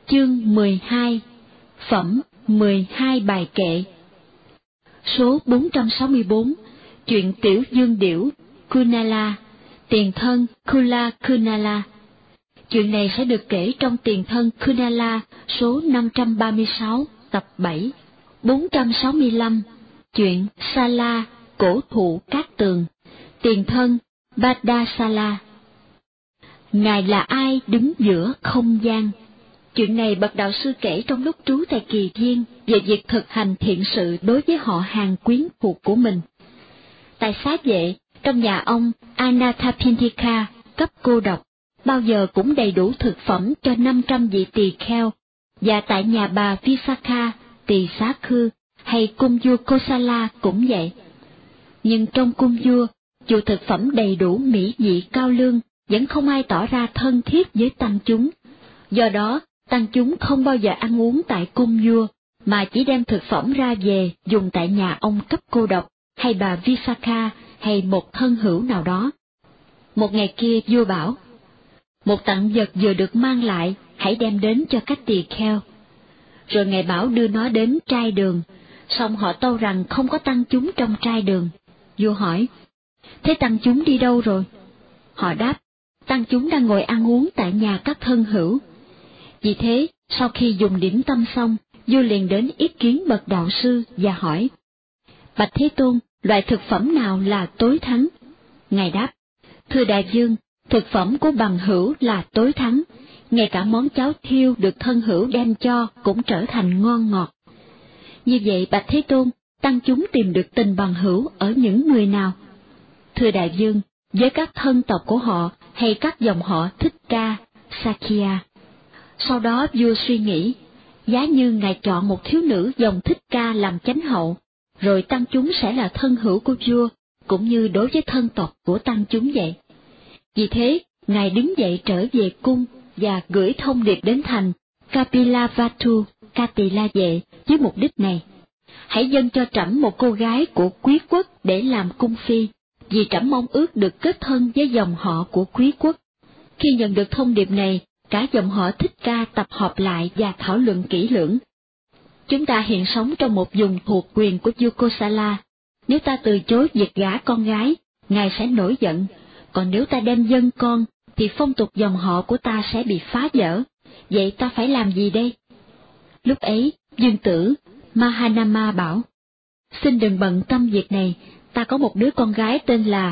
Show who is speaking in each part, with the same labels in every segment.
Speaker 1: Chương 12. Phẩm 12 bài kệ. Số 464. Chuyện Tiểu Dương Điểu Kunala, tiền thân Kula Kunala. Chuyện này sẽ được kể trong tiền thân Kunala số 536, tập 7. 465. Chuyện Sala, cổ thụ cát tường, tiền thân Badasala. Ngài là ai đứng giữa không gian? Chuyện này bậc đạo sư kể trong lúc trú tại Kỳ Viên về việc thực hành thiện sự đối với họ hàng quyến thuộc của mình. Tại xá vệ, trong nhà ông Anathapindika, cấp cô độc, bao giờ cũng đầy đủ thực phẩm cho 500 vị tỳ kheo, và tại nhà bà Visakha, tỳ xá khư, hay cung vua Kosala cũng vậy. Nhưng trong cung vua, dù thực phẩm đầy đủ mỹ vị cao lương, vẫn không ai tỏ ra thân thiết với tăng chúng. Do đó, tăng chúng không bao giờ ăn uống tại cung vua, mà chỉ đem thực phẩm ra về dùng tại nhà ông cấp cô độc, hay bà Visakha, hay một thân hữu nào đó. Một ngày kia vua bảo, một tặng vật vừa được mang lại, hãy đem đến cho các tỳ kheo. Rồi ngài bảo đưa nó đến trai đường, song họ tâu rằng không có tăng chúng trong trai đường. Vua hỏi, thế tăng chúng đi đâu rồi? Họ đáp, tăng chúng đang ngồi ăn uống tại nhà các thân hữu. Vì thế, sau khi dùng điểm tâm xong, vua liền đến ý kiến bậc đạo sư và hỏi, bạch Thế Tôn, loại thực phẩm nào là tối thắng? Ngài đáp, thưa đại vương, thực phẩm của bằng hữu là tối thắng, ngay cả món cháo thiêu được thân hữu đem cho cũng trở thành ngon ngọt. Như vậy bạch Thế Tôn, tăng chúng tìm được tình bằng hữu ở những người nào? Thưa đại vương, với các thân tộc của họ hay các dòng họ Thích Ca, Sakya. Sau đó vua suy nghĩ, giá như ngài chọn một thiếu nữ dòng Thích Ca làm chánh hậu, rồi tăng chúng sẽ là thân hữu của vua, cũng như đối với thân tộc của tăng chúng vậy. Vì thế, ngài đứng dậy trở về cung và gửi thông điệp đến thành Kapilavatthu, Katila Vệ với mục đích này: hãy dâng cho trẫm một cô gái của quý quốc để làm cung phi, vì trẫm mong ước được kết thân với dòng họ của quý quốc. Khi nhận được thông điệp này, cả dòng họ Thích Ca tập họp lại và thảo luận kỹ lưỡng. Chúng ta hiện sống trong một vùng thuộc quyền của vua Kosala. Nếu ta từ chối việc gả con gái, ngài sẽ nổi giận, còn nếu ta đem dâng con, thì phong tục dòng họ của ta sẽ bị phá vỡ. Vậy ta phải làm gì đây? Lúc ấy, dương tử Mahanama bảo, xin đừng bận tâm việc này, ta có một đứa con gái tên là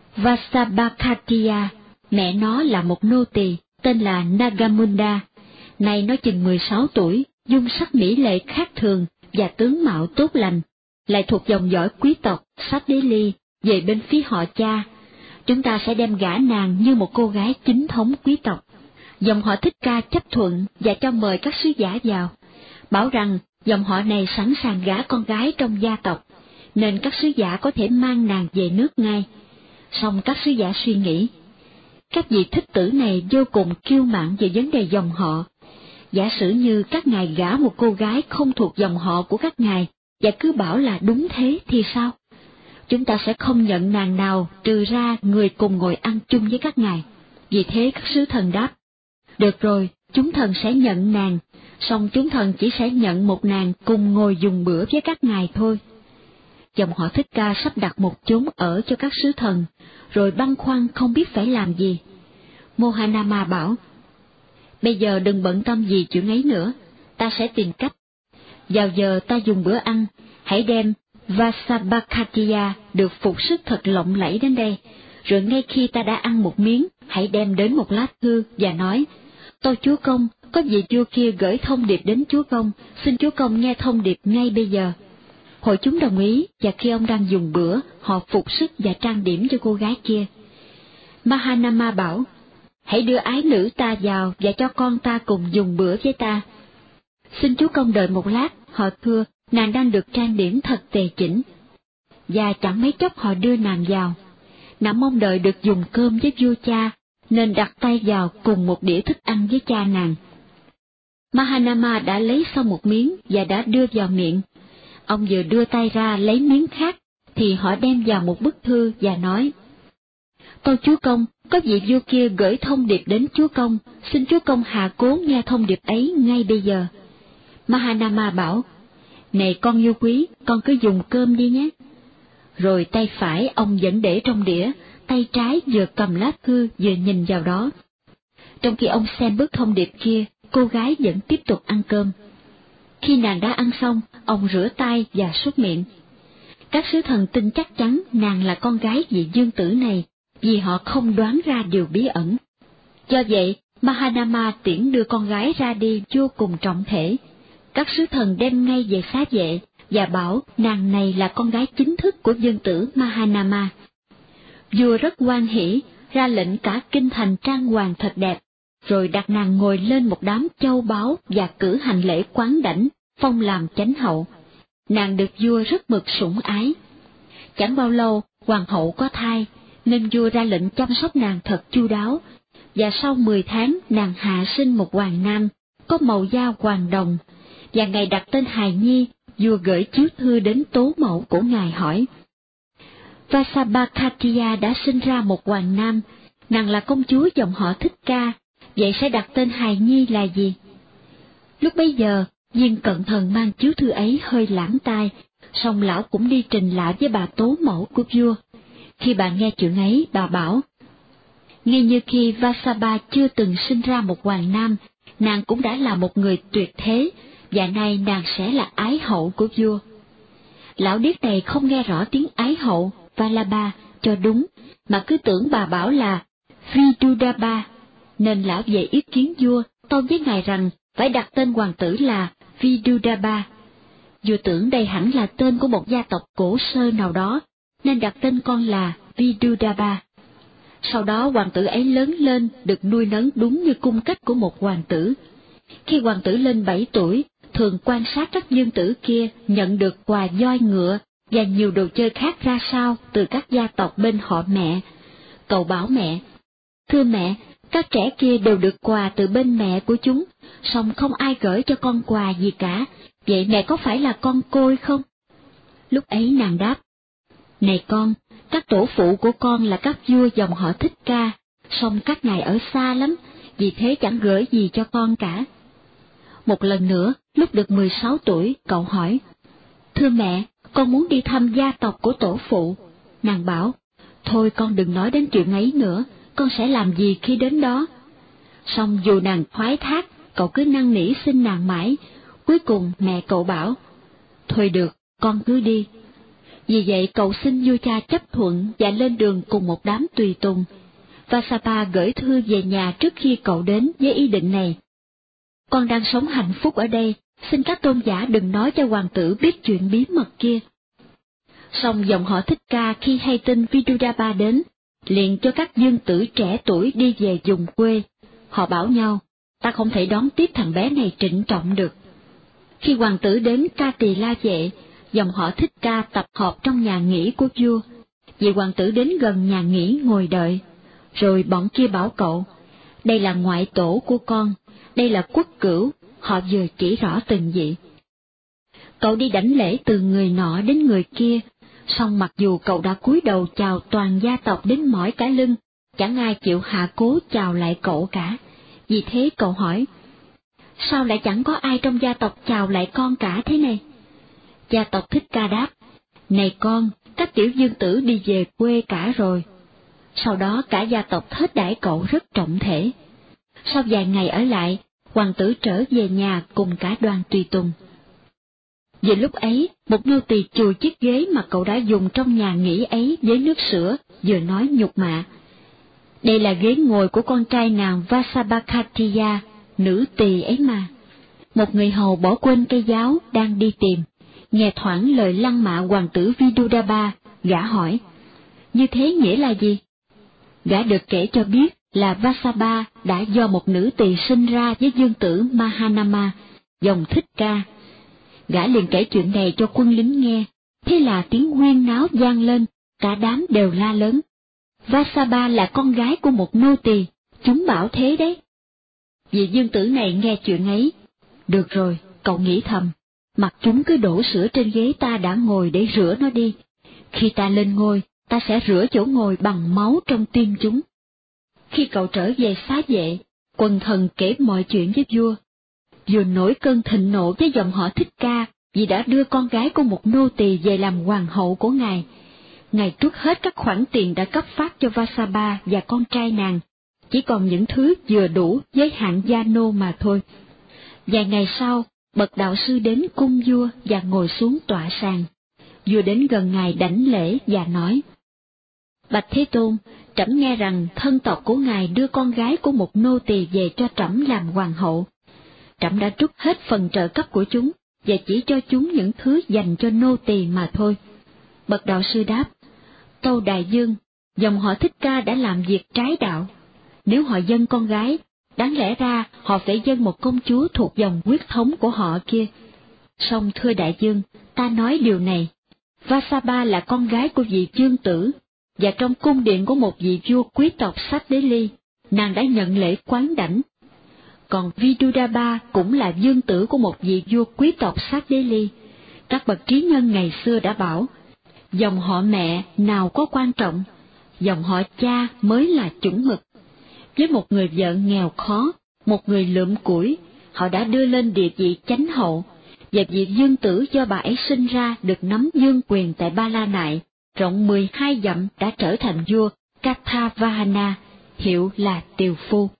Speaker 1: Vasabhakatiya, mẹ nó là một nô tỳ tên là Nagamunda. Nay nó chừng 16 tuổi, dung sắc mỹ lệ khác thường và tướng mạo tốt lành, lại thuộc dòng dõi quý tộc Sabdeli về bên phía họ cha. Chúng ta sẽ đem gả nàng như một cô gái chính thống quý tộc. Dòng họ Thích Ca chấp thuận và cho mời các sứ giả vào, bảo rằng dòng họ này sẵn sàng gả con gái trong gia tộc, nên các sứ giả có thể mang nàng về nước ngay. Song các sứ giả suy nghĩ, các vị thích tử này vô cùng kiêu mạn về vấn đề dòng họ. Giả sử như các ngài gả một cô gái không thuộc dòng họ của các ngài, và cứ bảo là đúng thế thì sao? Chúng ta sẽ không nhận nàng nào trừ ra người cùng ngồi ăn chung với các ngài. Vì thế các sứ thần đáp, được rồi, chúng thần sẽ nhận nàng, song chúng thần chỉ sẽ nhận một nàng cùng ngồi dùng bữa với các ngài thôi. Dòng họ Thích Ca sắp đặt một chốn ở cho các sứ thần, rồi băn khoăn không biết phải làm gì. Mohanama bảo, bây giờ đừng bận tâm gì chuyện ấy nữa, ta sẽ tìm cách. Vào giờ ta dùng bữa ăn, hãy đem Vasabhakatiya được phục sức thật lộng lẫy đến đây, rồi ngay khi ta đã ăn một miếng, hãy đem đến một lá thư và nói, tâu chúa công, có vị vua kia gửi thông điệp đến chúa công, xin chúa công nghe thông điệp ngay bây giờ. Hội chúng đồng ý, và khi ông đang dùng bữa, họ phục sức và trang điểm cho cô gái kia. Mahanama bảo, hãy đưa ái nữ ta vào và cho con ta cùng dùng bữa với ta. Xin chúa công đợi một lát, họ thưa, nàng đang được trang điểm thật tề chỉnh. Và chẳng mấy chốc họ đưa nàng vào. Nàng mong đợi được dùng cơm với vua cha, nên đặt tay vào cùng một đĩa thức ăn với cha nàng. Mahanama đã lấy xong một miếng và đã đưa vào miệng. Ông vừa đưa tay ra lấy miếng khác, thì họ đem vào một bức thư và nói, tâu chúa công, Có vị vua kia gửi thông điệp đến chúa công, xin chúa công hạ cố nghe thông điệp ấy ngay bây giờ. Mahanama bảo, này con yêu quý, con cứ dùng cơm đi nhé. Rồi tay phải ông vẫn để trong đĩa, tay trái vừa cầm lá thư vừa nhìn vào đó. Trong khi ông xem bức thông điệp kia, cô gái vẫn tiếp tục ăn cơm. Khi nàng đã ăn xong, ông rửa tay và súc miệng. Các sứ thần tin chắc chắn nàng là con gái vị dương tử này, vì họ không đoán ra điều bí ẩn. Do vậy, Mahanama tiễn đưa con gái ra đi vô cùng trọng thể. Các sứ thần đem ngay về xá vệ và bảo nàng này là con gái chính thức của dương tử Mahanama. Vua rất hoan hỉ, ra lệnh cả kinh thành trang hoàng thật đẹp, rồi đặt nàng ngồi lên một đám châu báu và cử hành lễ quán đảnh, phong làm chánh hậu. Nàng được vua rất mực sủng ái. Chẳng bao lâu, hoàng hậu có thai, nên vua ra lệnh chăm sóc nàng thật chu đáo, và sau 10 tháng nàng hạ sinh một hoàng nam, có màu da hoàng đồng, và ngày đặt tên hài nhi, vua gửi chiếu thư đến tố mẫu của ngài hỏi. Vasabhakatiya đã sinh ra một hoàng nam, nàng là công chúa dòng họ Thích Ca, vậy sẽ đặt tên hài nhi là gì? Lúc bấy giờ, viên cận thần mang chiếu thư ấy hơi lãng tai, song lão cũng đi trình lại với bà tố mẫu của vua. Khi bà nghe chuyện ấy, bà bảo, ngay như khi Vasabha chưa từng sinh ra một hoàng nam, nàng cũng đã là một người tuyệt thế, và nay nàng sẽ là ái hậu của vua. Lão điếc này không nghe rõ tiếng ái hậu, Vallabha, cho đúng, mà cứ tưởng bà bảo là Vidudaba, nên lão về ý kiến vua, tâu với ngài rằng phải đặt tên hoàng tử là Vidudaba. Vua tưởng đây hẳn là tên của một gia tộc cổ sơ nào đó, nên đặt tên con là Vidudaba. Sau đó hoàng tử ấy lớn lên, được nuôi nấng đúng như cung cách của một hoàng tử. Khi hoàng tử lên 7 tuổi, thường quan sát các dương tử kia nhận được quà voi ngựa và nhiều đồ chơi khác ra sao từ các gia tộc bên họ mẹ. Cậu bảo mẹ, thưa mẹ, các trẻ kia đều được quà từ bên mẹ của chúng, song không ai gửi cho con quà gì cả, vậy mẹ có phải là con côi không? Lúc ấy nàng đáp, này con, các tổ phụ của con là các vua dòng họ Thích Ca, song các ngài ở xa lắm, vì thế chẳng gửi gì cho con cả. Một lần nữa, lúc được 16 tuổi, cậu hỏi, thưa mẹ, con muốn đi thăm gia tộc của tổ phụ. Nàng bảo, thôi con đừng nói đến chuyện ấy nữa, con sẽ làm gì khi đến đó? Song dù nàng thoái thác, cậu cứ năn nỉ xin nàng mãi, cuối cùng mẹ cậu bảo, thôi được, con cứ đi. Vì vậy cậu xin vua cha chấp thuận và lên đường cùng một đám tùy tùng. Vasapa gửi thư về nhà trước khi cậu đến với ý định này. Con đang sống hạnh phúc ở đây, xin các tôn giả đừng nói cho hoàng tử biết chuyện bí mật kia. Song dòng họ Thích Ca khi hay tin Vidudaba đến, liền cho các dương tử trẻ tuổi đi về vùng quê. Họ bảo nhau, ta không thể đón tiếp thằng bé này trịnh trọng được. Khi hoàng tử đến Ca Tỳ La Vệ, dòng họ Thích Ca tập họp trong nhà nghỉ của vua. Vị hoàng tử đến gần nhà nghỉ ngồi đợi, rồi bọn kia bảo cậu, đây là ngoại tổ của con, đây là quốc cửu, họ vừa chỉ rõ từng vị. Cậu đi đảnh lễ từ người nọ đến người kia, song mặc dù cậu đã cúi đầu chào toàn gia tộc đến mỏi cả lưng, chẳng ai chịu hạ cố chào lại cậu cả. Vì thế cậu hỏi, sao lại chẳng có ai trong gia tộc chào lại con cả thế này? Gia tộc Thích Ca đáp, này con, các tiểu dương tử đi về quê cả rồi. Sau đó cả gia tộc thết đãi cậu rất trọng thể. Sau vài ngày ở lại, hoàng tử trở về nhà cùng cả đoàn tùy tùng. Vì lúc ấy, một nô tỳ chùi chiếc ghế mà cậu đã dùng trong nhà nghỉ ấy với nước sữa, vừa nói nhục mạ. Đây là ghế ngồi của con trai nàng Vasabhakatiya, nữ tỳ ấy mà. Một người hầu bỏ quên cây giáo đang đi tìm, nghe thoảng lời lăng mạ hoàng tử Vidudaba, gã hỏi, như thế nghĩa là gì? Gã được kể cho biết là Vasabha đã do một nữ tỳ sinh ra với dương tử Mahanama, dòng Thích Ca. Gã liền kể chuyện này cho quân lính nghe, thế là tiếng huyên náo vang lên, cả đám đều la lớn. Vasabha là con gái của một nô tỳ, chúng bảo thế đấy. Vị dương tử này nghe chuyện ấy, được rồi, cậu nghĩ thầm, mặc chúng cứ đổ sữa trên ghế ta đã ngồi để rửa nó đi. Khi ta lên ngôi, ta sẽ rửa chỗ ngồi bằng máu trong tim chúng. Khi cậu trở về xá vệ, quần thần kể mọi chuyện với vua. Vua nổi cơn thịnh nộ với dòng họ Thích Ca vì đã đưa con gái của một nô tỳ về làm hoàng hậu của ngài. Ngài trút hết các khoản tiền đã cấp phát cho Vasabha và con trai nàng, chỉ còn những thứ vừa đủ giới hạn gia nô mà thôi. Vài ngày sau, bậc đạo sư đến cung vua và ngồi xuống tọa sàn. Vua đến gần ngài đảnh lễ và nói: Bạch Thế Tôn, trẫm nghe rằng thân tộc của ngài đưa con gái của một nô tỳ về cho trẫm làm hoàng hậu. Trẫm đã trút hết phần trợ cấp của chúng và chỉ cho chúng những thứ dành cho nô tỳ mà thôi. Bậc đạo sư đáp: Tâu đại vương, dòng họ Thích Ca đã làm việc trái đạo. Nếu họ dâng con gái, đáng lẽ ra họ phải dâng một công chúa thuộc dòng huyết thống của họ kia. Song thưa đại vương, ta nói điều này: Vasabha là con gái của vị vương tử, và trong cung điện của một vị vua quý tộc Sát Đế Ly, nàng đã nhận lễ quán đảnh. Còn Vidudaba cũng là vương tử của một vị vua quý tộc Sát Đế Ly. Các bậc trí nhân ngày xưa đã bảo, dòng họ mẹ nào có quan trọng, dòng họ cha mới là chuẩn mực. Với một người vợ nghèo khó, một người lượm củi, họ đã đưa lên địa vị chánh hậu, và vị vương tử do bà ấy sinh ra được nắm vương quyền tại Ba La Nại, rộng 12 dặm đã trở thành vua Kathavahana, hiệu là Tiều Phu.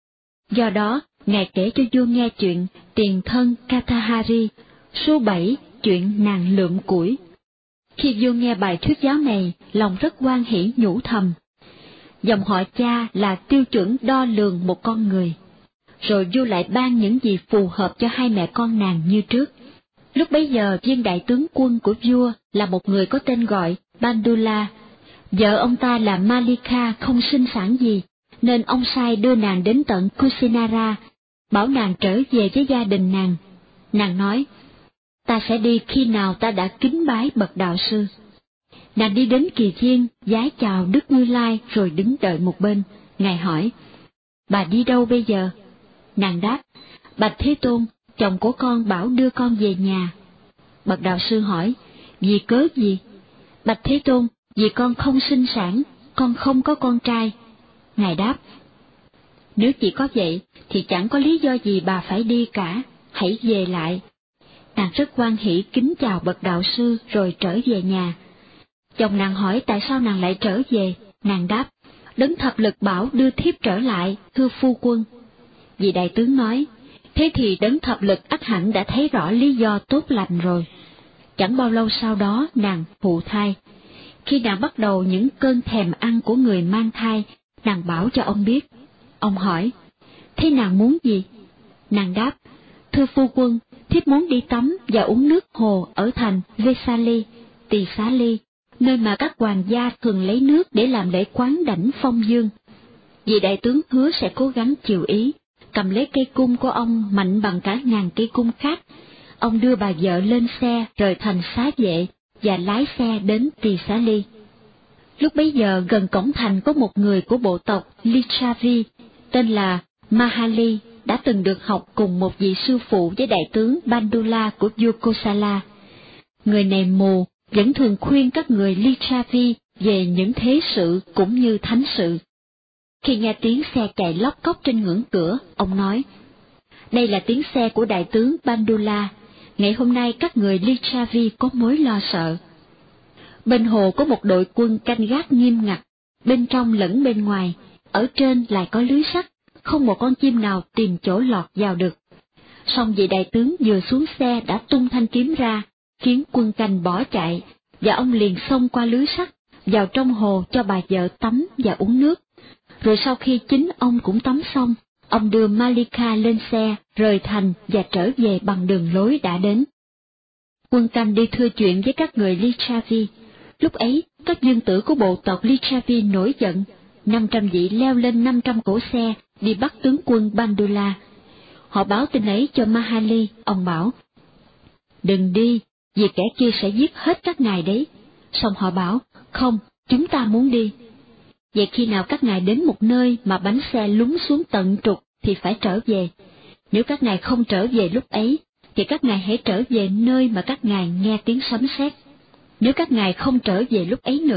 Speaker 1: Do đó, ngài kể cho vua nghe chuyện tiền thân Katahari, số 7 chuyện nàng lượm củi. Khi vua nghe bài thuyết giáo này, lòng rất hoan hỷ nhủ thầm: dòng họ cha là tiêu chuẩn đo lường một con người. Rồi vua lại ban những gì phù hợp cho hai mẹ con nàng như trước. Lúc bấy giờ viên đại tướng quân của vua là một người có tên gọi Bandula. Vợ ông ta là Malika không sinh sản gì, nên ông sai đưa nàng đến tận Kusinara, bảo nàng trở về với gia đình nàng. Nàng nói: ta sẽ đi khi nào ta đã kính bái bậc đạo sư. Nàng đi đến Kỳ Viên, vái chào Đức Như Lai rồi đứng đợi một bên. Ngài hỏi: bà đi đâu bây giờ? Nàng đáp: Bạch Thế Tôn, chồng của con bảo đưa con về nhà. Bậc đạo sư hỏi: vì cớ gì? Bạch Thế Tôn, vì con không sinh sản, con không có con trai. Ngài đáp: nếu chỉ có vậy, thì chẳng có lý do gì bà phải đi cả, hãy về lại. Nàng rất hoan hỷ kính chào bậc đạo sư rồi trở về nhà. Chồng nàng hỏi tại sao nàng lại trở về, nàng đáp: Đấng thập lực bảo đưa thiếp trở lại, thưa phu quân. Vị đại tướng nói: thế thì đấng thập lực ắt hẳn đã thấy rõ lý do tốt lành rồi. Chẳng bao lâu sau đó nàng thụ thai. Khi nàng bắt đầu những cơn thèm ăn của người mang thai, nàng bảo cho ông biết. Ông hỏi: thế nàng muốn gì? Nàng đáp: thưa phu quân, thiếp muốn đi tắm và uống nước hồ ở thành Vesali, Tỳ Xá Ly, nơi mà các hoàng gia thường lấy nước để làm lễ quán đảnh phong dương. Vị đại tướng hứa sẽ cố gắng chiều ý, cầm lấy cây cung của ông mạnh bằng cả ngàn cây cung khác. Ông đưa bà vợ lên xe rời thành Xá Vệ và lái xe đến Tỳ Xá Ly. Lúc bấy giờ gần cổng thành có một người của bộ tộc Lichavi, tên là Mahali, đã từng được học cùng một vị sư phụ với đại tướng Bandula của vua Kosala. Người này mù, vẫn thường khuyên các người Lichavi về những thế sự cũng như thánh sự. Khi nghe tiếng xe chạy lóc cóc trên ngưỡng cửa, ông nói: đây là tiếng xe của đại tướng Bandula, ngày hôm nay các người Lichavi có mối lo sợ. Bên hồ có một đội quân canh gác nghiêm ngặt, bên trong lẫn bên ngoài, ở trên lại có lưới sắt, không một con chim nào tìm chỗ lọt vào được. Song vị đại tướng vừa xuống xe đã tung thanh kiếm ra, khiến quân canh bỏ chạy, và ông liền xông qua lưới sắt, vào trong hồ cho bà vợ tắm và uống nước. Rồi sau khi chính ông cũng tắm xong, ông đưa Malika lên xe, rời thành và trở về bằng đường lối đã đến. Quân canh đi thưa chuyện với các người Lichavi. Lúc ấy, các vương tử của bộ tộc Lichavi nổi giận, 500 vị leo lên 500 cỗ xe, đi bắt tướng quân Bandula. Họ báo tin ấy cho Mahali, ông bảo: đừng đi, vì kẻ kia sẽ giết hết các ngài đấy. Xong họ bảo: không, chúng ta muốn đi. Vậy khi nào các ngài đến một nơi mà bánh xe lún xuống tận trục thì phải trở về. Nếu các ngài không trở về lúc ấy, thì các ngài hãy trở về nơi mà các ngài nghe tiếng sấm sét. Nếu các ngài không trở về lúc ấy nữa,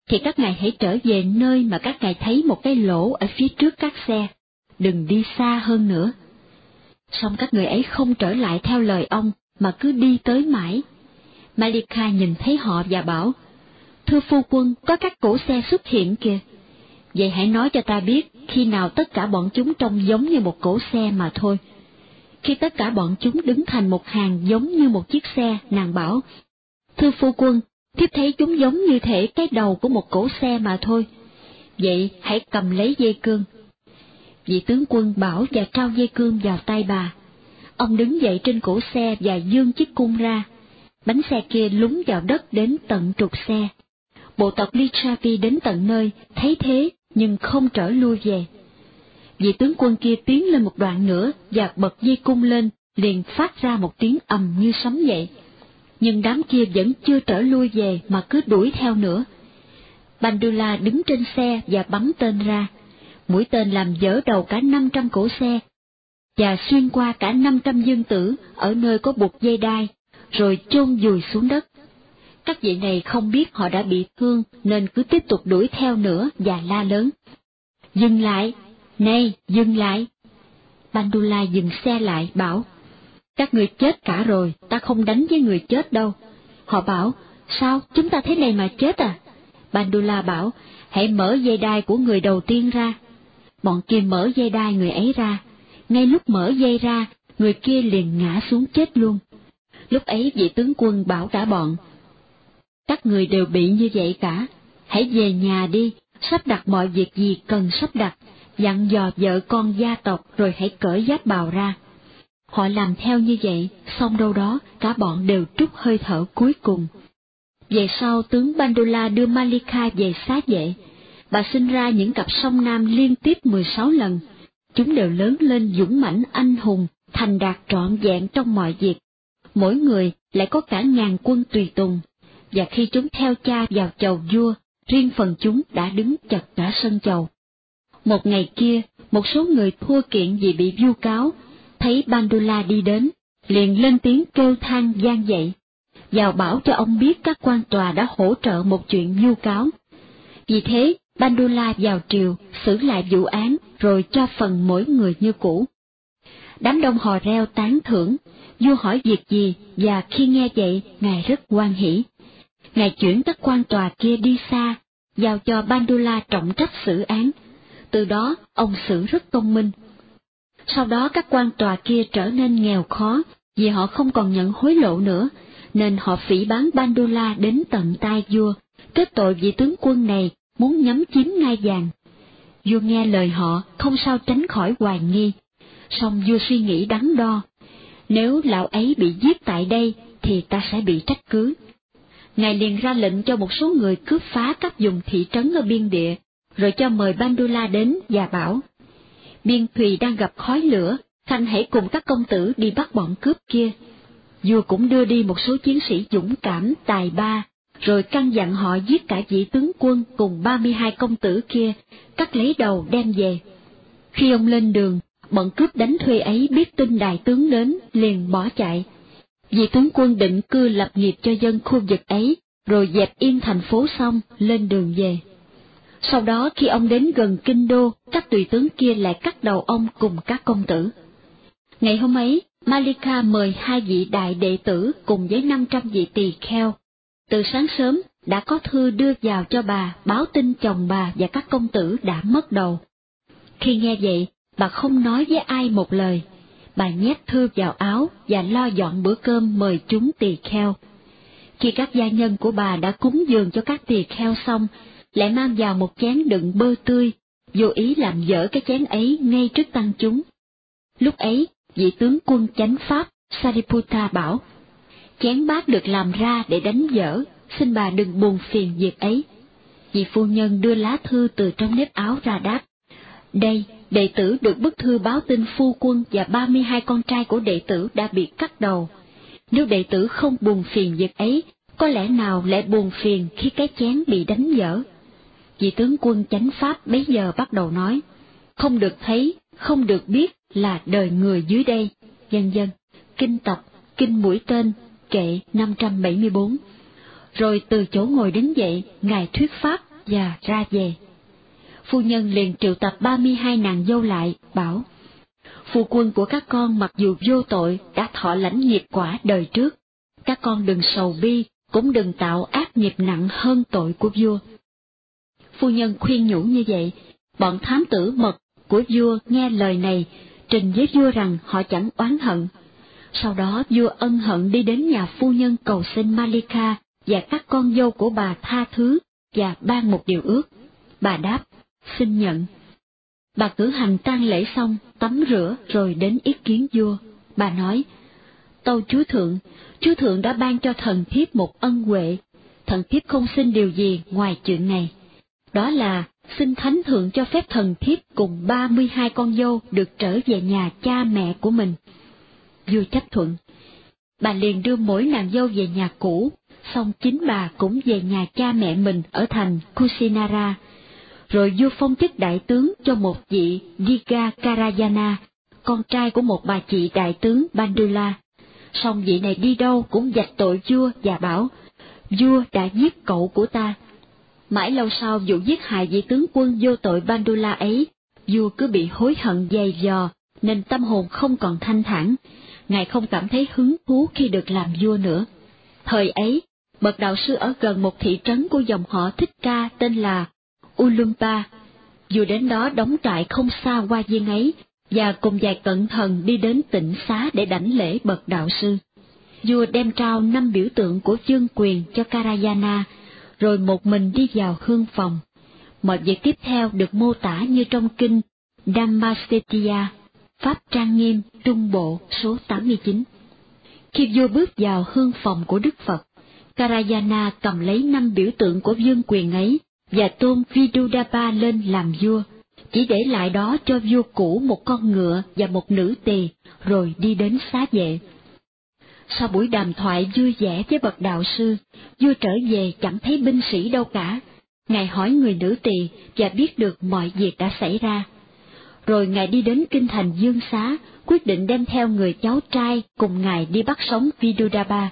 Speaker 1: thì các ngài hãy trở về nơi mà các ngài thấy một cái lỗ ở phía trước các xe, đừng đi xa hơn nữa. Song các người ấy không trở lại theo lời ông, mà cứ đi tới mãi. Malika nhìn thấy họ và bảo, thưa phu quân, có các cỗ xe xuất hiện kìa. Vậy hãy nói cho ta biết khi nào tất cả bọn chúng trông giống như một cỗ xe mà thôi. Khi tất cả bọn chúng đứng thành một hàng giống như một chiếc xe, nàng bảo, thưa phu quân, thiếp thấy chúng giống như thể cái đầu của một cỗ xe mà thôi. Vậy hãy cầm lấy dây cương. Vị tướng quân bảo và trao dây cương vào tay bà. Ông đứng dậy trên cổ xe và giương chiếc cung ra. Bánh xe kia lún vào đất đến tận trục xe. Bộ tộc Lichavi đến tận nơi, thấy thế nhưng không trở lui về. Vị tướng quân kia tiến lên một đoạn nữa và bật dây cung lên, liền phát ra một tiếng ầm như sấm vậy. Nhưng đám kia vẫn chưa trở lui về mà cứ đuổi theo nữa. Bandula đứng trên xe và bắn tên ra. Mũi tên làm vỡ đầu cả 500 cỗ xe, và xuyên qua cả 500 dương tử ở nơi có buộc dây đai, rồi chôn vùi xuống đất. Các vị này không biết họ đã bị thương nên cứ tiếp tục đuổi theo nữa và la lớn. Dừng lại! Này, dừng lại! Bandula dừng xe lại, bảo, các người chết cả rồi, ta không đánh với người chết đâu. Họ bảo, sao, chúng ta thế này mà chết à? Bandula bảo, hãy mở dây đai của người đầu tiên ra. Bọn kia mở dây đai người ấy ra. Ngay lúc mở dây ra, người kia liền ngã xuống chết luôn. Lúc ấy vị tướng quân bảo cả bọn, các người đều bị như vậy cả, hãy về nhà đi, sắp đặt mọi việc gì cần sắp đặt, dặn dò vợ con gia tộc rồi hãy cởi giáp bào ra. Họ làm theo như vậy, xong đâu đó cả bọn đều trút hơi thở cuối cùng. Về sau tướng Bandula đưa Malika về xá vệ. Bà sinh ra những cặp song nam liên tiếp 16 lần. Chúng đều lớn lên dũng mãnh anh hùng, thành đạt trọn vẹn trong mọi việc. Mỗi người lại có cả 1000 quân tùy tùng. Và khi chúng theo cha vào chầu vua, riêng phần chúng đã đứng chật cả sân chầu. Một ngày kia, một số người thua kiện vì bị vu cáo, thấy Bandula đi đến, liền lên tiếng kêu than gian dậy, vào bảo cho ông biết các quan tòa đã hỗ trợ một chuyện vu cáo. Vì thế, Bandula vào triều, xử lại vụ án, rồi cho phần mỗi người như cũ. Đám đông hò reo tán thưởng, vua hỏi việc gì, và khi nghe vậy, ngài rất hoan hỉ. Ngài chuyển các quan tòa kia đi xa, giao cho Bandula trọng trách xử án. Từ đó, ông xử rất công minh. Sau đó các quan tòa kia trở nên nghèo khó, vì họ không còn nhận hối lộ nữa, nên họ phỉ báng Bandula đến tận tai vua, kết tội vị tướng quân này muốn nhắm chiếm ngai vàng. Vua nghe lời họ, không sao tránh khỏi hoài nghi. Song vua suy nghĩ đắn đo, nếu lão ấy bị giết tại đây thì ta sẽ bị trách cứ. Ngài liền ra lệnh cho một số người cướp phá các vùng thị trấn ở biên địa, rồi cho mời Bandula đến và bảo, biên thùy đang gặp khói lửa, khanh hãy cùng các công tử đi bắt bọn cướp kia. Vua cũng đưa đi một số chiến sĩ dũng cảm, tài ba, rồi căn dặn họ giết cả vị tướng quân cùng 32 công tử kia, cắt lấy đầu đem về. Khi ông lên đường, bọn cướp đánh thuê ấy biết tin đại tướng đến, liền bỏ chạy. Vị tướng quân định cư lập nghiệp cho dân khu vực ấy, rồi dẹp yên thành phố xong, lên đường về. Sau đó khi ông đến gần kinh đô, các tùy tướng kia lại cắt đầu ông cùng các công tử. Ngày hôm ấy, Malika mời 2 vị đại đệ tử cùng với 500 vị tỳ kheo. Từ sáng sớm, đã có thư đưa vào cho bà báo tin chồng bà và các công tử đã mất đầu. Khi nghe vậy, bà không nói với ai một lời. Bà nhét thư vào áo và lo dọn bữa cơm mời chúng tỳ kheo. Khi các gia nhân của bà đã cúng dường cho các tỳ kheo xong, lại mang vào một chén đựng bơ tươi, vô ý làm dở cái chén ấy ngay trước tăng chúng. Lúc ấy, vị tướng quân chánh pháp Sariputta bảo, chén bát được làm ra để đánh dở, xin bà đừng buồn phiền việc ấy. Vị phu nhân đưa lá thư từ trong nếp áo ra đáp, đây, đệ tử được bức thư báo tin phu quân và 32 con trai của đệ tử đã bị cắt đầu. Nếu đệ tử không buồn phiền việc ấy, có lẽ nào lại buồn phiền khi cái chén bị đánh dở. Vị tướng quân chánh pháp bấy giờ bắt đầu nói, không được thấy, không được biết là đời người dưới đây, vân vân. Kinh tộc, kinh mũi tên, kệ 574. Rồi từ chỗ ngồi đứng dậy, ngài thuyết pháp, và ra về. Phu nhân liền triệu tập 32 nàng dâu lại, bảo: Phu quân của các con mặc dù vô tội đã thọ lãnh nghiệp quả đời trước, các con đừng sầu bi, cũng đừng tạo ác nghiệp nặng hơn tội của vua. Phu nhân khuyên nhủ như vậy, bọn thám tử mật của vua nghe lời này, trình với vua rằng họ chẳng oán hận. Sau đó vua ân hận đi đến nhà phu nhân cầu xin Malika và các con dâu của bà tha thứ và ban một điều ước. Bà đáp: xin nhận. Bà cử hành tang lễ xong, tắm rửa rồi đến ý kiến vua. Bà nói: tâu chúa thượng đã ban cho thần thiếp một ân huệ, thần thiếp không xin điều gì ngoài chuyện này. Đó là xin thánh thượng cho phép thần thiếp cùng 32 con dâu được trở về nhà cha mẹ của mình. Vua chấp thuận. Bà liền đưa mỗi nàng dâu về nhà cũ, xong chính bà cũng về nhà cha mẹ mình ở thành Kusinara. Rồi vua phong chức đại tướng cho một vị Diga Karayana, con trai của một bà chị đại tướng Bandula. Xong vị này đi đâu cũng vạch tội vua và bảo: vua đã giết cậu của ta. Mãi lâu sau vụ giết hại vị tướng quân vô tội Bandula ấy, vua cứ bị hối hận dày dò, nên tâm hồn không còn thanh thản. Ngài không cảm thấy hứng thú khi được làm vua nữa. Thời ấy, bậc đạo sư ở gần một thị trấn của dòng họ Thích Ca tên là Ulumpa. Vua đến đó đóng trại không xa Hoa Viên ấy, và cùng vài cận thần đi đến Tịnh Xá để đảnh lễ bậc đạo sư. Vua đem trao 5 biểu tượng của vương quyền cho Karayana, rồi một mình đi vào hương phòng. Mọi việc tiếp theo được mô tả như trong kinh Dhammasetia, Pháp Trang Nghiêm, Trung Bộ, số 89. Khi vua bước vào hương phòng của Đức Phật, Karayana cầm lấy 5 biểu tượng của vương quyền ấy và tôn Vidudaba lên làm vua, chỉ để lại đó cho vua cũ một con ngựa và một nữ tỳ, rồi đi đến xá vệ. Sau buổi đàm thoại vui vẻ với bậc đạo sư, vua trở về chẳng thấy binh sĩ đâu cả. Ngài hỏi người nữ tỳ và biết được mọi việc đã xảy ra. Rồi ngài đi đến kinh thành Dương Xá, quyết định đem theo người cháu trai cùng ngài đi bắt sống Vidudaba.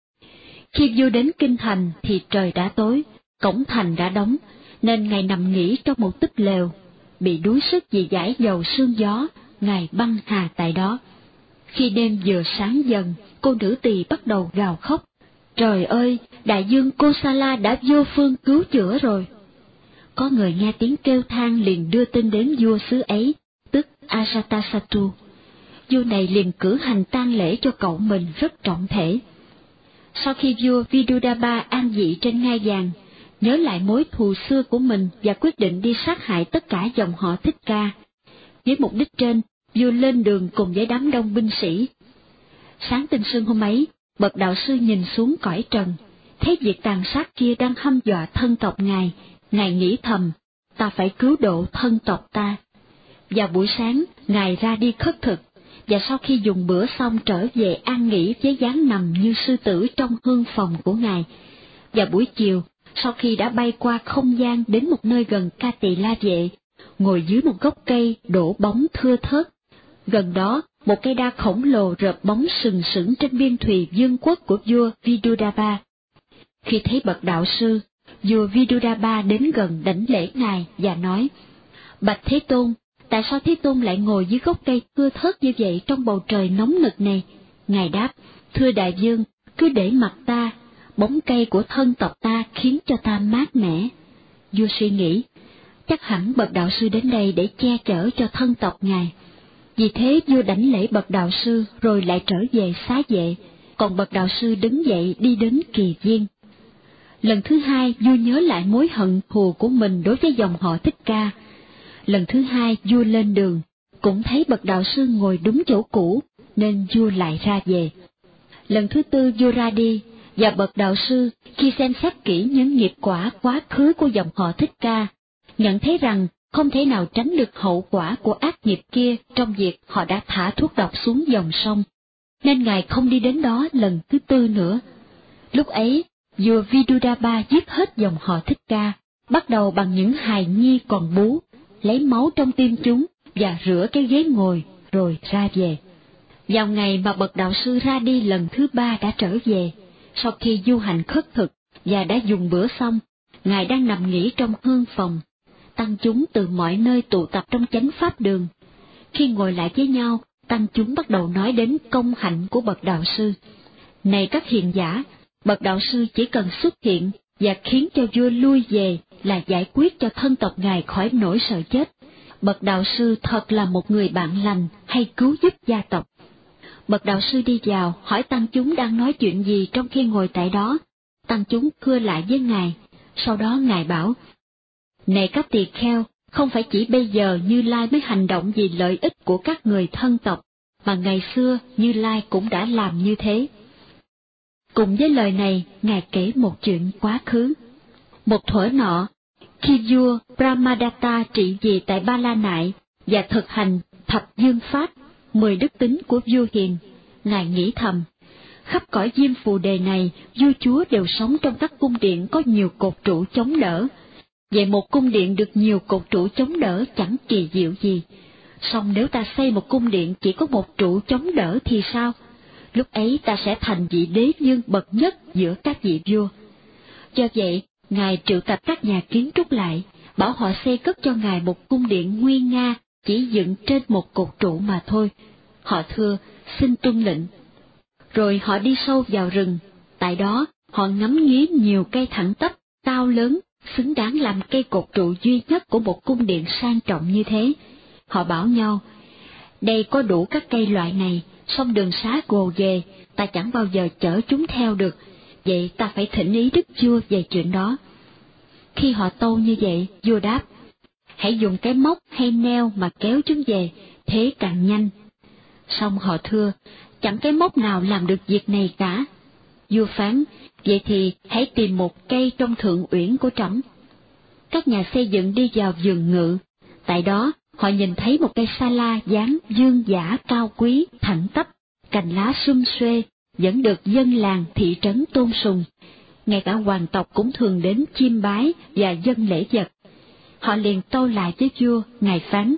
Speaker 1: Khi vua đến kinh thành thì trời đã tối, cổng thành đã đóng, nên ngài nằm nghỉ trong một túp lều. Bị đuối sức vì dãi dầu sương gió, ngài băng hà tại đó. Khi đêm vừa sáng dần, cô nữ tỳ bắt đầu gào khóc: trời ơi, đại dương Kosala đã vô phương cứu chữa rồi. Có người nghe tiếng kêu than liền đưa tin đến vua xứ ấy, tức Ajatasattu. Vua này liền cử hành tang lễ cho cậu mình rất trọng thể. Sau khi vua Vidudaba an vị trên ngai vàng, nhớ lại mối thù xưa của mình và quyết định đi sát hại tất cả dòng họ Thích Ca. Với mục đích trên, vua lên đường cùng với đám đông binh sĩ. Sáng tinh sương hôm ấy, bậc đạo sư nhìn xuống cõi trần, thấy việc tàn sát kia đang hăm dọa thân tộc ngài. Ngài nghĩ thầm: ta phải cứu độ thân tộc ta. Vào buổi sáng, ngài ra đi khất thực, và sau khi dùng bữa xong trở về an nghỉ với dáng nằm như sư tử trong hương phòng của ngài. Vào buổi chiều, sau khi đã bay qua không gian đến một nơi gần Ca Tỳ La Vệ, ngồi dưới một gốc cây đổ bóng thưa thớt. Gần đó, một cây đa khổng lồ rợp bóng sừng sững trên biên thùy vương quốc của vua Vidudaba. Khi thấy bậc đạo sư, vua Vidudaba đến gần đảnh lễ ngài và nói: bạch Thế Tôn, tại sao Thế Tôn lại ngồi dưới gốc cây thưa thớt như vậy trong bầu trời nóng nực này? Ngài đáp: thưa đại vương, cứ để mặc ta, bóng cây của thân tộc ta khiến cho ta mát mẻ. Vua suy nghĩ, chắc hẳn bậc đạo sư đến đây để che chở cho thân tộc ngài. Vì thế vua đảnh lễ bậc đạo sư rồi lại trở về xá vệ, còn bậc đạo sư đứng dậy đi đến Kỳ Viên. Lần thứ hai vua nhớ lại mối hận thù của mình đối với dòng họ Thích Ca. Lần thứ hai vua lên đường, cũng thấy bậc đạo sư ngồi đúng chỗ cũ, nên vua lại ra về. Lần thứ tư vua ra đi, và bậc đạo sư khi xem xét kỹ những nghiệp quả quá khứ của dòng họ Thích Ca, nhận thấy rằng không thể nào tránh được hậu quả của ác nghiệp kia trong việc họ đã thả thuốc độc xuống dòng sông, nên ngài không đi đến đó lần thứ tư nữa. Lúc ấy, vua Vidudaba giết hết dòng họ Thích Ca, bắt đầu bằng những hài nhi còn bú, lấy máu trong tim chúng và rửa cái ghế ngồi, rồi ra về. Vào ngày mà bậc đạo sư ra đi lần thứ ba đã trở về, sau khi du hành khất thực và đã dùng bữa xong, Ngài đang nằm nghỉ trong hương phòng. Tăng chúng từ mọi nơi tụ tập trong chánh pháp đường. Khi ngồi lại với nhau, tăng chúng bắt đầu nói đến công hạnh của bậc đạo sư. Này các hiền giả, bậc đạo sư chỉ cần xuất hiện và khiến cho vua lui về là giải quyết cho thân tộc ngài khỏi nỗi sợ chết. Bậc đạo sư thật là một người bạn lành hay cứu giúp gia tộc. Bậc đạo sư đi vào hỏi tăng chúng đang nói chuyện gì trong khi ngồi tại đó. Tăng chúng thưa lại với ngài. Sau đó ngài bảo: Này các tỳ kheo, không phải chỉ bây giờ Như Lai mới hành động vì lợi ích của các người thân tộc, mà ngày xưa Như Lai cũng đã làm như thế. Cùng với lời này, ngài kể một chuyện quá khứ. Một thuở nọ, khi vua Brahmadatta trị vì tại Ba La Nại và thực hành thập dương pháp, 10 đức tính của vua hiền, ngài nghĩ thầm: khắp cõi Diêm Phù Đề này, vua chúa đều sống trong các cung điện có nhiều cột trụ chống đỡ. Vậy một cung điện được nhiều cột trụ chống đỡ chẳng kỳ diệu gì. Song nếu ta xây một cung điện chỉ có một trụ chống đỡ thì sao? Lúc ấy ta sẽ thành vị đế vương bậc nhất giữa các vị vua. Do vậy, ngài triệu tập các nhà kiến trúc lại, bảo họ xây cất cho ngài một cung điện nguy nga, chỉ dựng trên một cột trụ mà thôi. Họ thưa: xin tuân lệnh. Rồi họ đi sâu vào rừng. Tại đó, họ ngắm nghía nhiều cây thẳng tắp, cao lớn, xứng đáng làm cây cột trụ duy nhất của một cung điện sang trọng như thế. Họ bảo nhau: đây có đủ các cây loại này, song đường xá gồ ghề, ta chẳng bao giờ chở chúng theo được, vậy ta phải thỉnh ý đức vua về chuyện đó. Khi họ tâu như vậy, vua đáp: hãy dùng cái móc hay neo mà kéo chúng về, thế càng nhanh. Song họ thưa: chẳng cái móc nào làm được việc này cả. Vua phán: vậy thì hãy tìm một cây trong thượng uyển của trẫm. Các nhà xây dựng đi vào vườn ngự. Tại đó, họ nhìn thấy một cây sa la dáng dương dã cao quý, thẳng tắp, cành lá sum xuê, vẫn được dân làng thị trấn tôn sùng. Ngay cả hoàng tộc cũng thường đến chiêm bái và dâng lễ vật. Họ liền tâu lại với vua, ngài phán: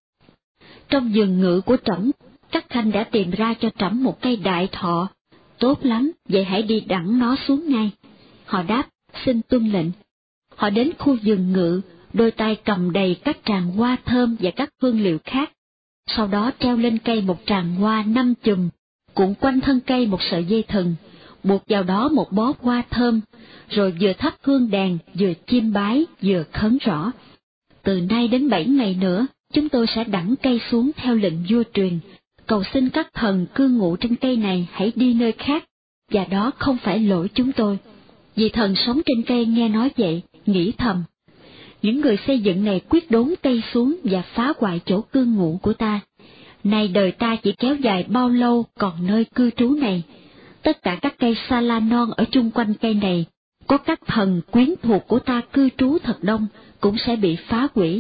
Speaker 1: trong vườn ngự của trẫm, các khanh đã tìm ra cho trẫm một cây đại thọ. Tốt lắm, vậy hãy đi đẳng nó xuống ngay. Họ đáp: xin tuân lệnh. Họ đến khu vườn ngự, đôi tay cầm đầy các tràng hoa thơm và các hương liệu khác. Sau đó treo lên cây một tràng hoa 5 chùm, cuộn quanh thân cây một sợi dây thừng, buộc vào đó một bó hoa thơm, rồi vừa thắp hương đèn, vừa chiêm bái, vừa khấn rõ: từ nay đến 7 ngày nữa, chúng tôi sẽ đẳng cây xuống theo lệnh vua truyền, cầu xin các thần cư ngụ trên cây này hãy đi nơi khác, và đó không phải lỗi chúng tôi. Vì thần sống trên cây nghe nói vậy, nghĩ thầm: những người xây dựng này quyết đốn cây xuống và phá hoại chỗ cư ngụ của ta. Này đời ta chỉ kéo dài bao lâu còn nơi cư trú này? Tất cả các cây sa la non ở chung quanh cây này, có các thần quyến thuộc của ta cư trú thật đông, cũng sẽ bị phá hủy.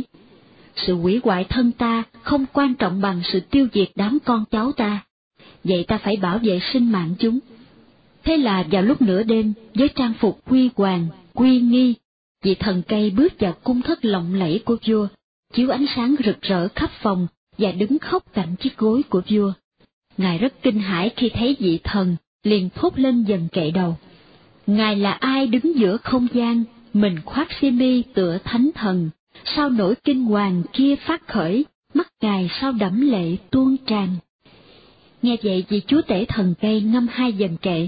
Speaker 1: Sự hủy hoại thân ta không quan trọng bằng sự tiêu diệt đám con cháu ta. Vậy ta phải bảo vệ sinh mạng chúng. Thế là vào lúc nửa đêm, với trang phục huy hoàng, uy nghi, vị thần cây bước vào cung thất lộng lẫy của vua, chiếu ánh sáng rực rỡ khắp phòng và đứng khóc cạnh chiếc gối của vua. Ngài rất kinh hãi khi thấy vị thần, liền thốt lên dần kệ đầu: ngài là ai đứng giữa không gian, mình khoác xiêm y tựa thánh thần, sao nỗi kinh hoàng kia phát khởi, mắt ngài sao đẫm lệ tuôn tràn. Nghe vậy vị chúa tể thần cây ngâm 2 dần kệ: